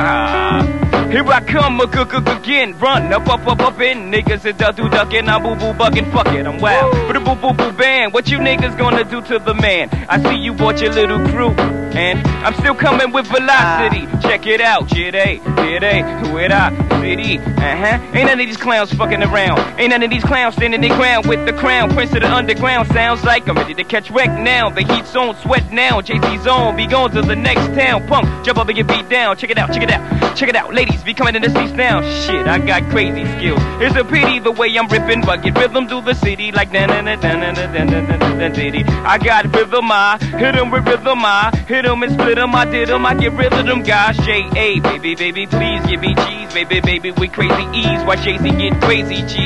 Speaker 8: ah. Here I come again, run up, up, up, up in niggas is duck, do duckin', I'm boo boo buggin', fuck it, I'm wild. For the boo boo boo band, what you niggas gonna do to the man? I see you bought your little crew, and I'm still coming with velocity. Check it out, J-Day, J-Day, who it I, city, uh-huh. Ain't none of these clowns fucking around. Ain't none of these clowns standing their ground with the crown. Prince of the underground, sounds like I'm ready to catch wreck now. The heat's on, sweat now, Jay-Z's on, be going to the next town. Punk, jump up and get beat down. Check it out, check it out, check it out, ladies. Be coming in the seats now. Shit, I got crazy skills. It's a pity the way I'm ripping rugged rhythm through the city like na na na na na na na na na diddy. I got rhythm, I hit 'em with rhythm, I hit 'em and split 'em, I did 'em, I get rid of them guys. J A, baby, baby, please give me cheese, baby, baby, with crazy ease. Why Jay-Z get crazy cheese?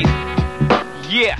Speaker 8: Yeah.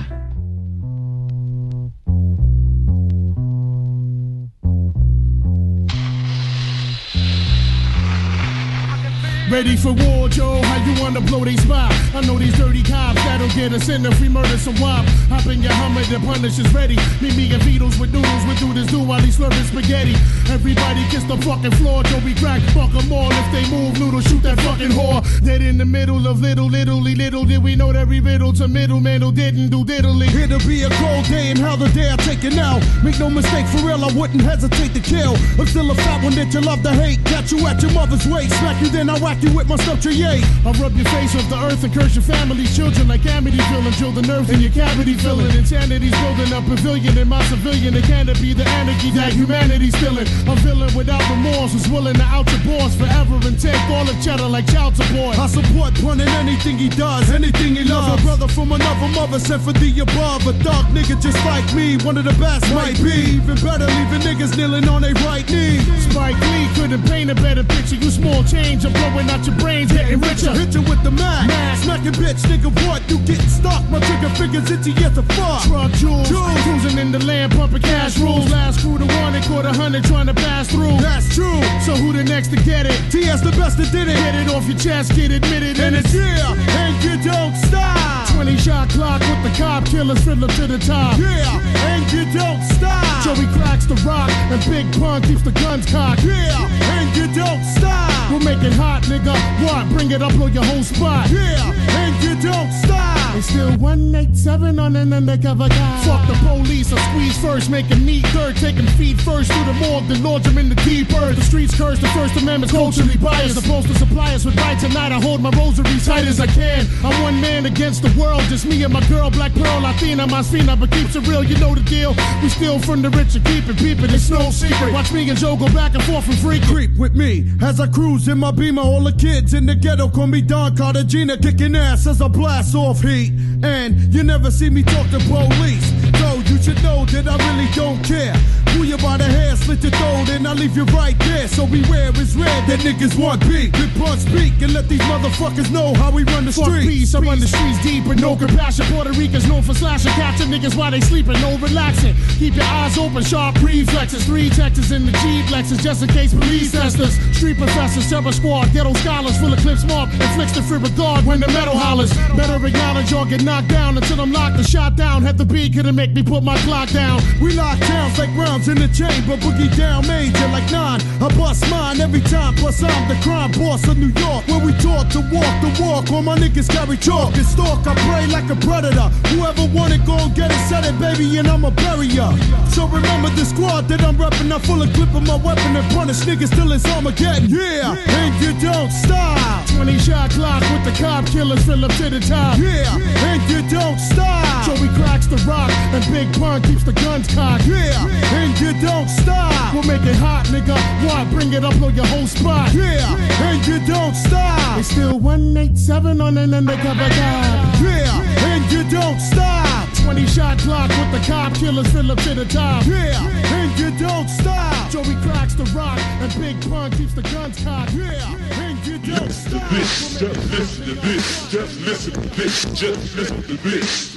Speaker 4: Ready for war, Joe? How you wanna blow they spot? I know these dirty cops that'll get us in if we murder some wop. Hop in your Hummer, the punish is ready. Meet me and Beatles with noodles, we do this do while he's slurping spaghetti. Everybody kiss the fucking floor, Joe, we crack, fuck them all. If they move, noodle, shoot that fucking whore. Dead in the middle of little, little, little did we know that every riddle to middleman who didn't do diddly.
Speaker 9: It'll be a cold day and how the day I take it now. Make no mistake, for real, I wouldn't hesitate to kill. I'm still a fat one that you love to hate. Catch you at your mother's waist, smack you, then I whack you with my stuff to yay.
Speaker 4: I rub your face off the earth and curse your family's children like Amityville and drill the nerves in your cavity filling. Insanity's building a pavilion in my civilian. It can't be the anarchy that humanity's feeling. I'm villain without remorse, who's willing to out your boss forever and take all the cheddar like child support.
Speaker 9: I support Pun in anything he does, anything he loves. A brother from another mother sent for the above. A dark nigga just like me, one of the best might be. Even better, leaving niggas kneeling on their right knee.
Speaker 4: Spike Lee couldn't paint a better picture. You small change, I'm blowing out your brains, getting richer.
Speaker 9: Hit you with the Mac, Mac. Smacking bitch, nigga, what? You getting stuck, my trigger fingers itchy as a fuck.
Speaker 4: Truck jewels, jewels, cruising in the land, pumping cash rules. Last crew to one, they caught a hundred trying to pass through.
Speaker 9: That's true.
Speaker 4: So who the next to get it?
Speaker 9: T S the best that did it.
Speaker 4: Get it off your chest, get admitted,
Speaker 9: and it's yeah, and you don't stop.
Speaker 4: twenty shot clock with the cop killers, fiddler to the top.
Speaker 9: Yeah, and you don't stop.
Speaker 4: Joey cracks the rock, and Big Pun keeps the guns cocked.
Speaker 9: Yeah, and you don't stop.
Speaker 4: We'll make it hot, nigga. What? Bring it up on your whole spot.
Speaker 9: Yeah, and you don't stop.
Speaker 4: It's still one eighty-seven on an undercover guy. Fuck the police, I squeeze first, make him neat dirt. Take him feet first through the morgue, then launch him in the deep earth. The streets curse, the First Amendment's culturally biased. Supposed to supply us with right tonight. I hold my rosary tight as I can. I'm one man against the world, just me and my girl, Black Pearl, Latina, Masfina, but keeps it real, you know the deal. We steal from the rich and keep it peeping, it's no secret. Watch me and Joe go back and forth and freak.
Speaker 9: Creep with me as I cruise in my Beamer. All the kids in the ghetto call me Don Cartagena, kicking ass as I blast off heat. And you never see me talk to police, so you should know that I really don't care. Pull you by the hair, slit your throat, and I leave you right there. So beware, it's rare that niggas want beat. Good blood speak and let these motherfuckers know how we run the
Speaker 4: Fuck
Speaker 9: streets.
Speaker 4: peace, I run the streets deep with no compassion. Puerto Ricans known for slashing, catching niggas while they sleeping, no relaxing. Keep your eyes open, sharp reflexes. Three Texas in the Jeep Lexus, just in case police test us. Street professors, terror squad, ghetto scholars, full of clips mob, inflicts the free regard when the metal hollers. Better acknowledge or get knocked down until I'm locked and shot down. Had the beat, couldn't make me put my clock down.
Speaker 9: We lock towns like rounds in the chamber, boogie down major like nine. I bust mine every time, plus I'm the crime boss of New York, where we taught to walk the walk. All my niggas carry chalk and stalk. I pray like a predator. Whoever want it, go and get it, set it, baby, and I'ma bury ya. So remember the squad that I'm reppin'. I full of clip of my weapon and punish niggas till it's Armageddon. Yeah, yeah, and you don't stop.
Speaker 4: twenty shot clock with the cop killers, fill up to the top.
Speaker 9: Yeah, and you don't stop.
Speaker 4: Joey cracks the rock, and Big Pun keeps the guns cocked.
Speaker 9: Yeah, and you don't stop.
Speaker 4: We'll make it hot, nigga. What? Bring it up on your whole spot.
Speaker 9: Yeah, and you don't stop.
Speaker 4: It's still one eighty-seven on an undercover guy.
Speaker 9: Yeah, and you don't stop.
Speaker 4: twenty shot clock with the cop killers, fill up to the top.
Speaker 9: Yeah, and you don't stop.
Speaker 4: Joey cracks the rock, and Big Pun keeps the guns cocked.
Speaker 9: Yeah, and you don't stop.
Speaker 5: Just listen to this, just listen to this, just listen to this.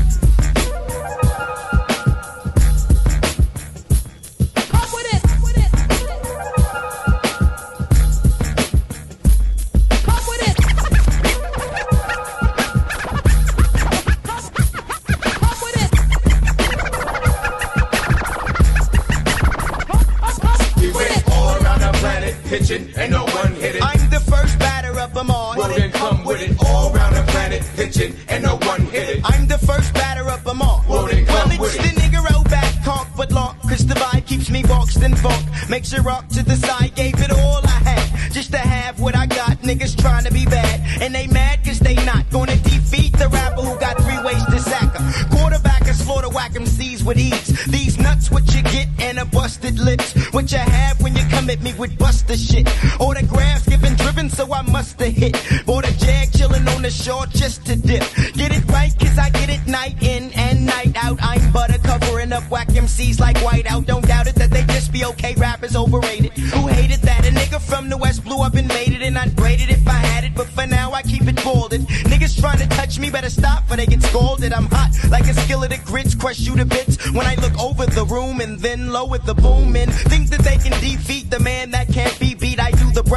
Speaker 10: Pitching, and no one hit it. I'm the first batter of them all. Well, then come with it. All around the planet, pitching, and no one hit it. I'm the first batter of them all. Well, then come well, with it. Well, it's the nigga roll back, conk, but lock. Cause the vibe keeps me boxed and funk. Makes you rock to the side, gave it all I had. Just to have what I got, niggas trying to be bad. And they mad cause they not gonna defeat the rapper who got three ways to sack 'em. Quarterback and slaughter whack 'em C's with ease. These nuts what you get and a busted lips. What you have when you come at me with buster shit. Autographs given driven so I musta hit. Bought a jag chillin' on the shore just to dip. Get it right cause I get it night in and night out. I'm butter covering up whack M Cs like Whiteout. Don't doubt it that they just be okay, rappers overrated. Who hated that? A nigga from the West blew up and made it. And I'd braid it if I had it, but for now I keep it balded. Niggas trying to touch me better stop for they get scalded. I'm hot like a skillet of grits, crush you to bits. When I look over the room and then lower the boom and think that they can defeat the man that can't be beat. I do the breaststroke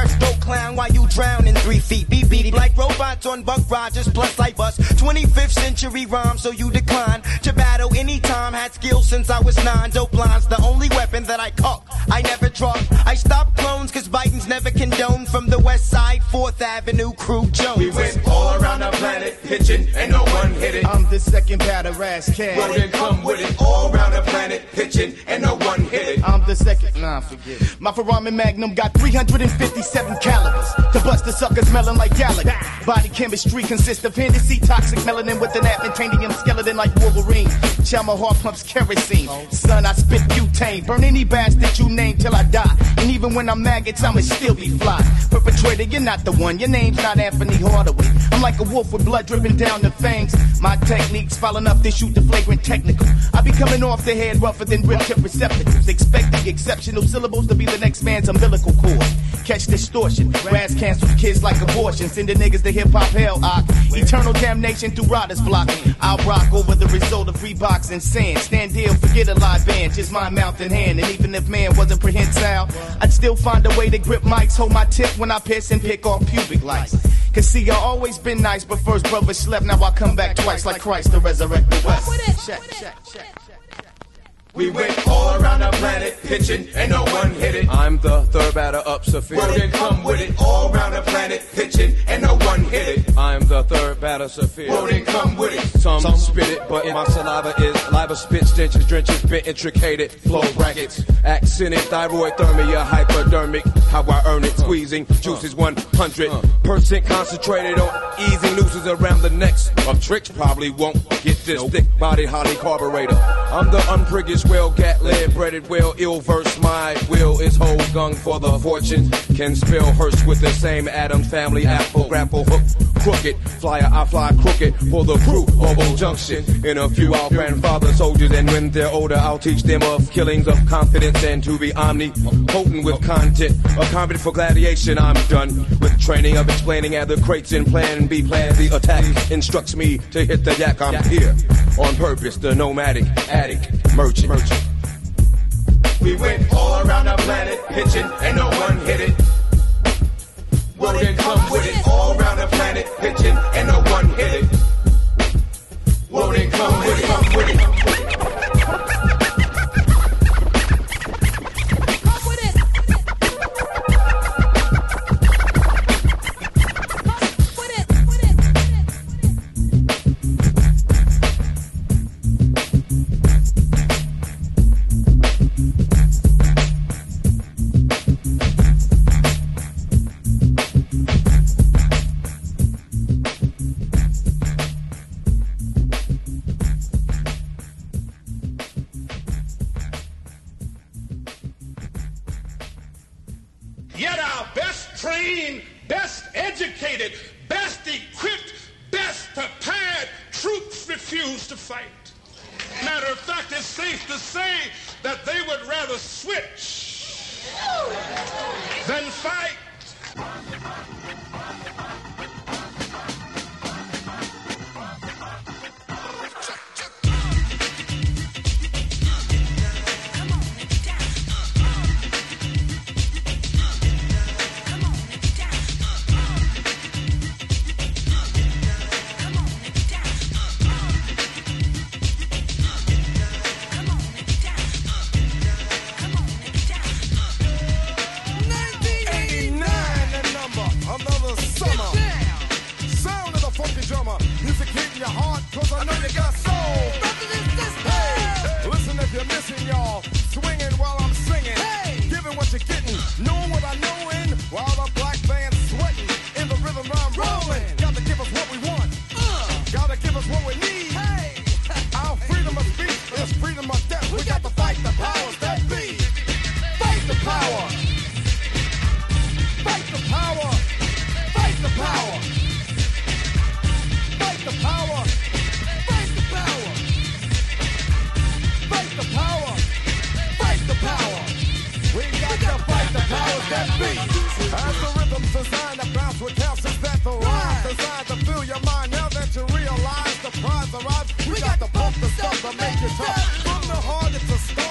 Speaker 10: clown while you drown in three feet. Be beat like robots on Buck Rogers plus light bus. twenty-fifth century rhyme, so you decline to battle anytime. Had skills since I was nine. Dope lines, the only weapon that I cock. I never drop. I stop clones cause Biden's never condoned. From the west side, fourth Avenue, Crew Jones.
Speaker 11: We went all around the planet, pitching, and no one hit it.
Speaker 4: I'm the second batter ass cat.
Speaker 11: Well then come with it, all around the planet, pitching, and no one hit it.
Speaker 4: I'm the second, nah, forget it. My Ferrari Magnum got three hundred fifty-seven calibers to bust the suckers smelling like Gallagher. Body chemistry consists of Hennessy, toxic melanin with an adamantanium skeleton like Wolverine. Child, my heart pumps kerosene. Son, I spit butane. Burn any bastard you name till I die. And even when I'm maggots, I'ma still be fly. Perpetrator, you're not the one. Your name's not Anthony Hardaway. I'm like a wolf with blood dripping down the fangs. My technique's foul enough to shoot the flagrant technical. I be coming off the head rougher than rib tip receptacles. Expect the exceptional syllables to be the next man's umbilical cord. Catch distortion. Razz cancels kids like abortion. Send the niggas to hip hop hell. Ock. Eternal damnation through riders block. I'll rock over the result of free boxing sand. Stand deal, forget a live band. Just my mouth in hand. And even if man wasn't prehensile, I'd still find a way to grip mics. Hold my tip when I piss and pick off pubic lights. Cause see, I always been nice, but first brother slept. Now I come back twice like Christ to resurrect the West. Check, check, check.
Speaker 11: We went all around the planet, pitching, and no one hit it.
Speaker 12: I'm the third batter up, Sophia.
Speaker 11: Well then come with it, all around the planet, pitching, and no one hit it.
Speaker 12: I'm the third batter, Sophia.
Speaker 11: Well then come with it.
Speaker 12: Some, Some spit it, but my saliva is live spit, stenches, drenches, bit intricated, flow brackets, accented, thyroid thermia, hypodermic, how I earn it, squeezing, juices one hundred percent concentrated on easing nooses around the necks of tricks, probably won't get this thick body holly carburetor. I'm the unpriggish well, Gatlin, breaded well, ill verse, my will is whole gung for the fortune, can spell hearse with the same Adams family, apple, grapple, hook, crooked, flyer, I fly crooked for the crew, Mobile Junction, in a few our grandfather soldiers, and when they're older, I'll teach them of killings of confidence and to be omnipotent with content, a confident for gladiation, I'm done with training of explaining at the crates and plan B, plan the attack, instructs me to hit the yak, I'm here, on purpose, the nomadic, addict, merchant, merchant.
Speaker 11: We went all around the planet, pitching, and no one hit it. Well then come with it, all around the planet, pitching, and no one hit it. Well then come with it, come with it.
Speaker 5: Yet our best trained, best educated, best equipped, best prepared troops refuse to fight. Matter of fact, it's safe to say that they would rather switch than fight.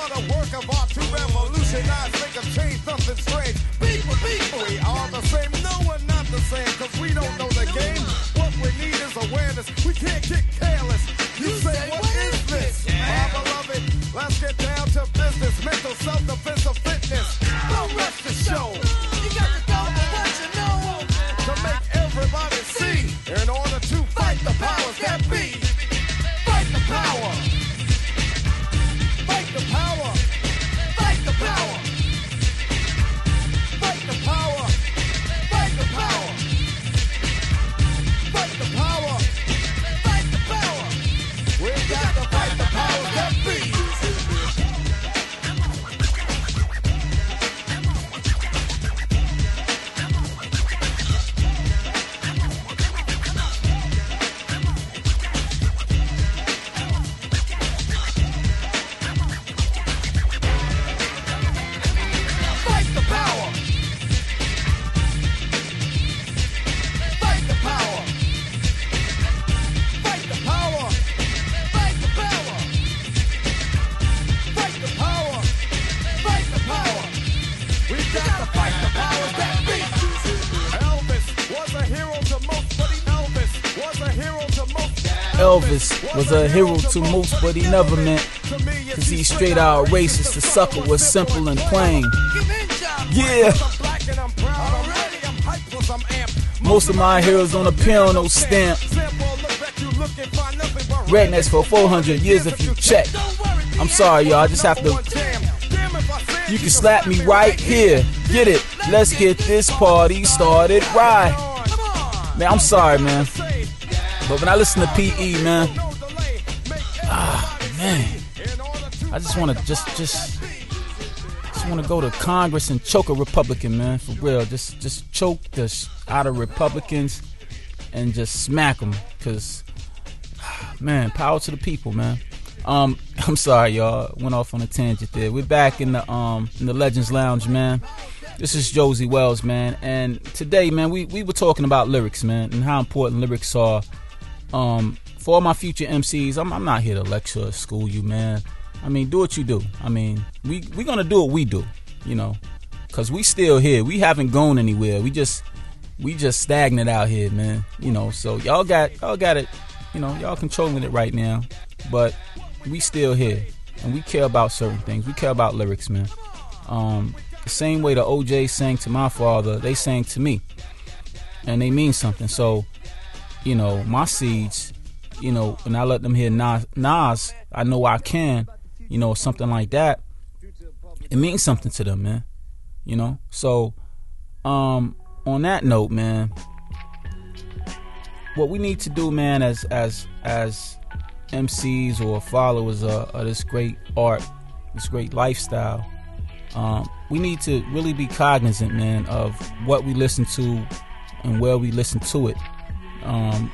Speaker 9: Change, nothing strange. People, people, we are the same.
Speaker 10: careless. You say, what is this? My beloved, let's get down to business. Mental self-defense of fitness. Don't rush the show. You got to go for what you know. To make everybody see. In order to fight the powers that be. Fight the power. Fight the power. Fight the power. Fight the power. Fight the power. Fight the power. Fight the power. We got to fight the powers that be.
Speaker 2: Elvis was a hero to most, but he never meant, cause he's straight out racist. The sucker was simple and plain. Yeah. Most of my heroes on a piano stamp. Rednecks for four hundred years if you check. I'm sorry, y'all, I just have to. You can slap me right here. Get it. Let's get this party started right. Man, I'm sorry, man. But when I listen to P E, man, ah, man, I just want to just, just, just want to go to Congress and choke a Republican, man, for real. Just, just choke the sh- out of Republicans and just smack them, cause, man, power to the people, man. Um, I'm sorry, y'all, went off on a tangent there. We're back in the um in the Legends Lounge, man. This is Josie Wells, man, and today, man, we we were talking about lyrics, man, and how important lyrics are. Um, for all my future M Cs, I'm, I'm not here to lecture or school you, man. I mean, do what you do. I mean, we we gonna do what we do, you know, cause we still here. We haven't gone anywhere. We just we just stagnant out here, man. You know, so y'all got y'all got it. You know, y'all controlling it right now, but we still here, and we care about certain things. We care about lyrics, man. Um, the same way the O J sang to my father, they sang to me, and they mean something. So, you know, my seeds, you know, and I let them hear Nas, Nas, I know I can, you know, something like that. It means something to them, man. You know, so um, on that note, man, what we need to do, man, as as as M Cs or followers of, of this great art, this great lifestyle, um, we need to really be cognizant, man, of what we listen to and where we listen to it. Um,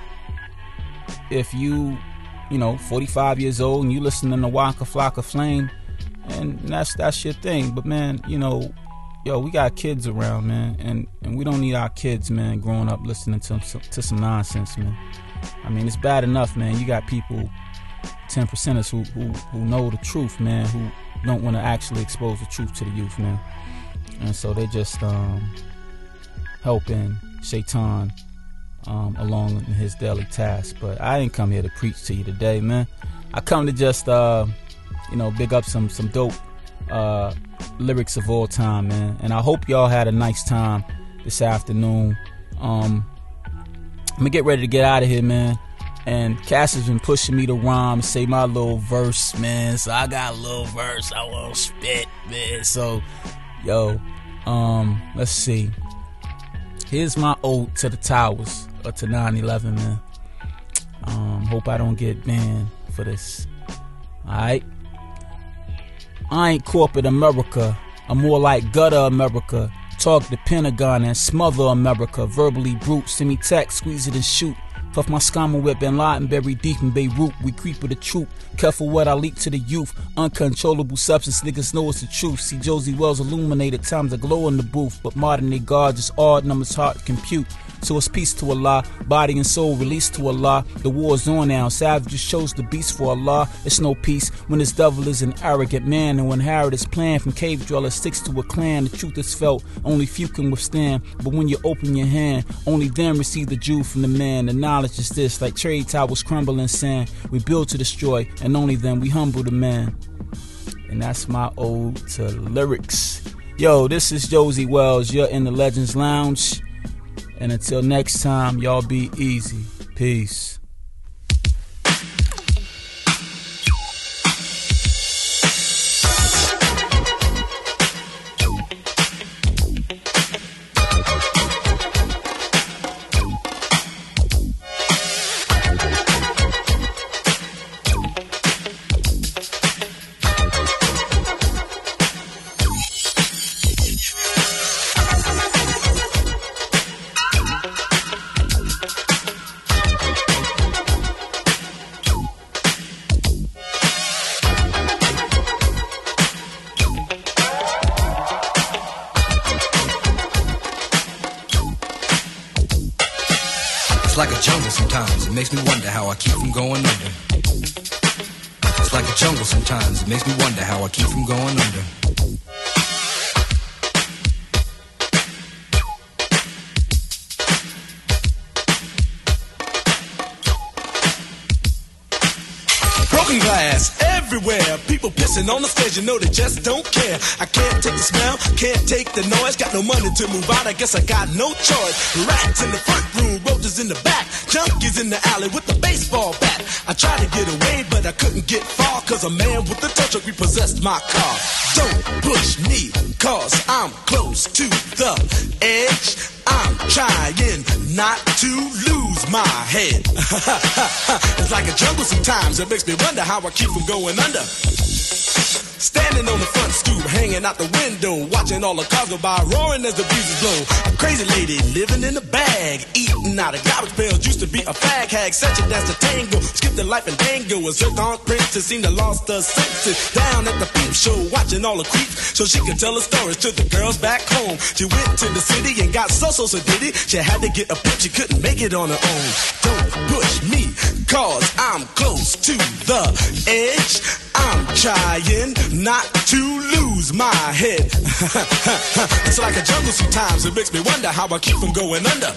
Speaker 2: if you, you know, forty-five years old and you listening to Waka Flocka Flame, and that's that's your thing. But man, you know, yo, we got kids around, man, and, and we don't need our kids, man, growing up listening to some, to some nonsense, man. I mean, it's bad enough, man. You got people, ten percenters who, who who know the truth, man, who don't want to actually expose the truth to the youth, man, and so they just um, helping Shaitan Um, along in his daily task. But I didn't come here to preach to you today, man. I come to just uh, you know, big up some some dope uh, lyrics of all time, man. And I hope y'all had a nice time this afternoon. Um, I'm gonna get ready to get out of here, man. And Cass has been pushing me to rhyme, say my little verse, man. So I got a little verse I want to spit, man. So, yo, um, let's see. Here's my ode to the towers, or to nine eleven, man. Um, hope I don't get banned for this. Alright? I ain't corporate America. I'm more like gutter America. Talk the Pentagon and smother America. Verbally brute, send me text, squeeze it and shoot. Puff my scammer whip and Laden buried deep in Beirut. We creep with the troop. Careful what I leak to the youth. Uncontrollable substance, niggas know it's the truth. See Josie Wells illuminated, times a glow in the booth. But modern day God just odd numbers hard to compute. So it's peace to Allah, body and soul released to Allah. The war's on now, savages chose the beast for Allah. It's no peace when this devil is an arrogant man, and when Herod is planned from cave dweller sticks to a clan. The truth is felt, only few can withstand. But when you open your hand, only then receive the Jew from the man. The knowledge is this, like trade towers crumble in sand. We build to destroy, and only then we humble the man. And that's my ode to lyrics. Yo, this is Josie Wells. You're in the Legends Lounge. And until next time, y'all be easy. Peace.
Speaker 13: Like a jungle sometimes, it makes me wonder how I keep from going under. It's like a jungle sometimes, it makes me wonder how I keep from going under.
Speaker 14: Broken glass everywhere, people pissing on the stage, you know they just don't care. I can't take the smell, can't take the noise, got no money to move out, I guess I got no choice. Rats in the front room, roaches in the back, junkies in the alley with the baseball bat. I tried to get away, but I couldn't get far, cause a man with a tow truck repossessed my car. Don't push me, cause I'm close to the edge. I'm trying not to lose my head. It's like a jungle sometimes, it makes me wonder how I keep from going under. Standing on the front stoop, hanging out the window, watching all the cars go by, roaring as the breezes blow. A crazy lady living in a bag, eating out of garbage pails, used to be a fag hag, such a dance to tango, skipped the life and dango, a zircon princess seemed to lost her senses. Down at the peep show, watching all the creeps, so she could tell her stories to the girls back home. She went to the city and got so so so did it. She had to get a pimp, she couldn't make it on her own. Don't push me, cause I'm close to the edge. I'm trying not to lose my head. It's like a jungle sometimes, it makes me wonder how I keep from going under.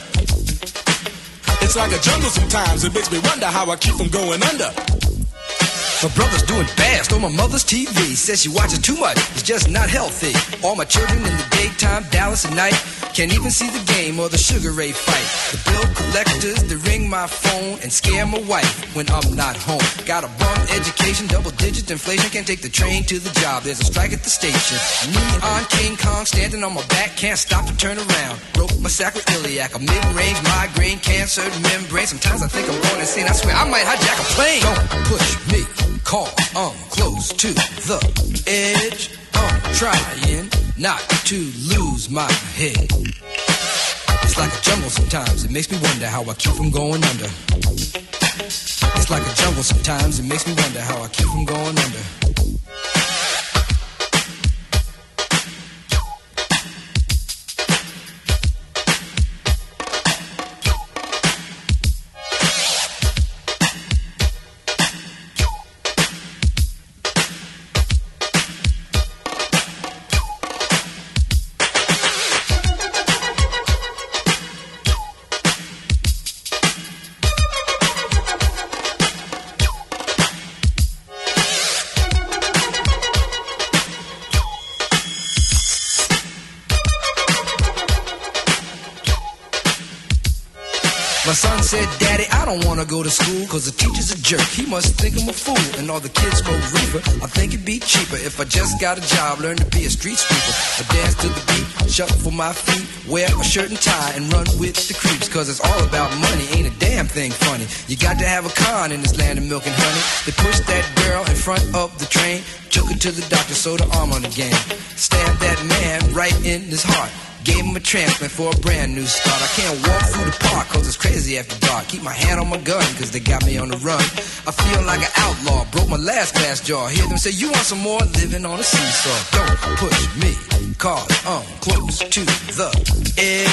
Speaker 14: It's like a jungle sometimes, it makes me wonder how I keep from going under.
Speaker 13: My brother's doing fast on my mother's T V. Says she watches too much, it's just not healthy. All my children in the daytime, Dallas at night. Can't even see the game or the Sugar Ray fight. The bill collectors, they ring my phone and scare my wife when I'm not home. Got a bum education, double digit inflation. Can't take the train to the job, there's a strike at the station. Neon King Kong standing on my back, can't stop to turn around. Broke my sacroiliac, a mid-range migraine, cancer membrane. Sometimes I think I'm going insane, I swear I might hijack a plane. Don't push me, cause I'm close to the edge. I'm trying not to lose my head. It's like a jungle sometimes, it makes me wonder how I keep from going under. It's like a jungle sometimes, it makes me wonder how I keep from going under. My son said, Daddy, I don't want to go to school cause the teacher's a jerk. He must think I'm a fool and all the kids smoke reefer. I think it'd be cheaper if I just got a job, learn to be a street sweeper. I dance to the beat, shuffle my feet, wear a shirt and tie and run with the creeps. Cause it's all about money, ain't a damn thing funny. You got to have a con in this land of milk and honey. They pushed that girl in front of the train, took her to the doctor, sewed her arm on the game. Stabbed that man right in his heart. Gave him a transplant for a brand new start. I can't walk through the park cause it's crazy after dark. Keep my hand on my gun cause they got me on the run. I feel like an outlaw, broke my last glass jaw. Hear them say, you want some more? Living on a seesaw. Don't push me cause I'm close to the edge.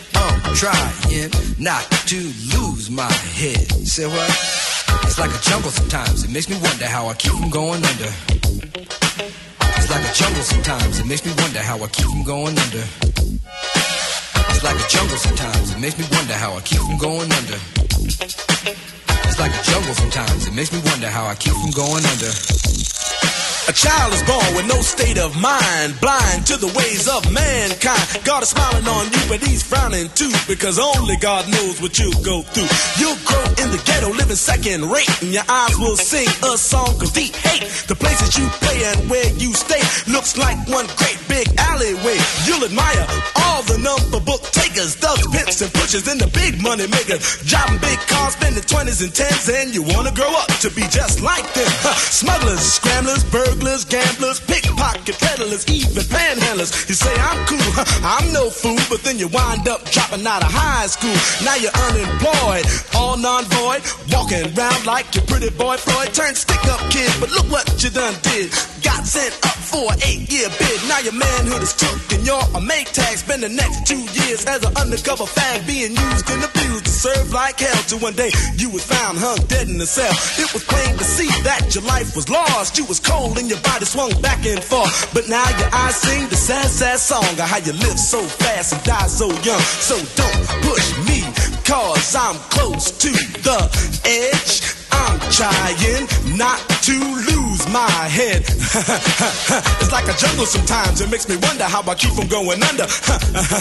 Speaker 13: I'm trying not to lose my head. Say what? It's like a jungle sometimes. It makes me wonder how I keep from going under. It's like a jungle sometimes. It makes me wonder how I keep from going under. It's like a jungle sometimes. It makes me wonder how I keep from going under. It's like a jungle sometimes. It makes me wonder how I keep from going under.
Speaker 14: A child is born with no state of mind, blind to the ways of mankind. God is smiling on you, but he's frowning too, because only God knows what you'll go through. You'll grow in the ghetto, living second rate, and your eyes will sing a song of deep hate. The places you play and where you stay looks like one great big alleyway. You'll admire all the number book takers, thugs, pimps, and pushers, and the big money makers, driving big cars, spending twenties and tens, and you wanna grow up to be just like them. Huh. Smugglers, scramblers, burglars, gamblers, pickpocket peddlers, even panhandlers. You say I'm cool, huh, I'm no fool, but then you wind up dropping out of high school. Now you're unemployed, all non-void, walking around like your pretty boy Floyd. Turned stick-up kid, but look what you done did. Got sent up for an eight-year bid. Now your manhood is took and you're a make tag. Spend the next two years as an undercover fag, being used and abused to serve like hell. Till one day you was found hung dead in a cell. It was plain to see that your life was lost. You was cold and your body swung back and forth. But now your eyes sing the sad, sad song of how you live so fast and die so young. So don't push me, cause I'm close to the edge. I'm trying not to lose my head. It's like a jungle sometimes. It makes me wonder how I keep from going under.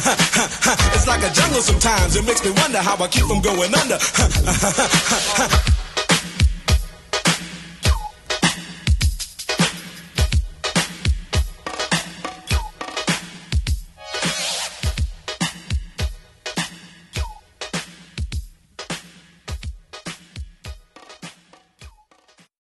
Speaker 14: It's like a jungle sometimes. It makes me wonder how I keep from going under.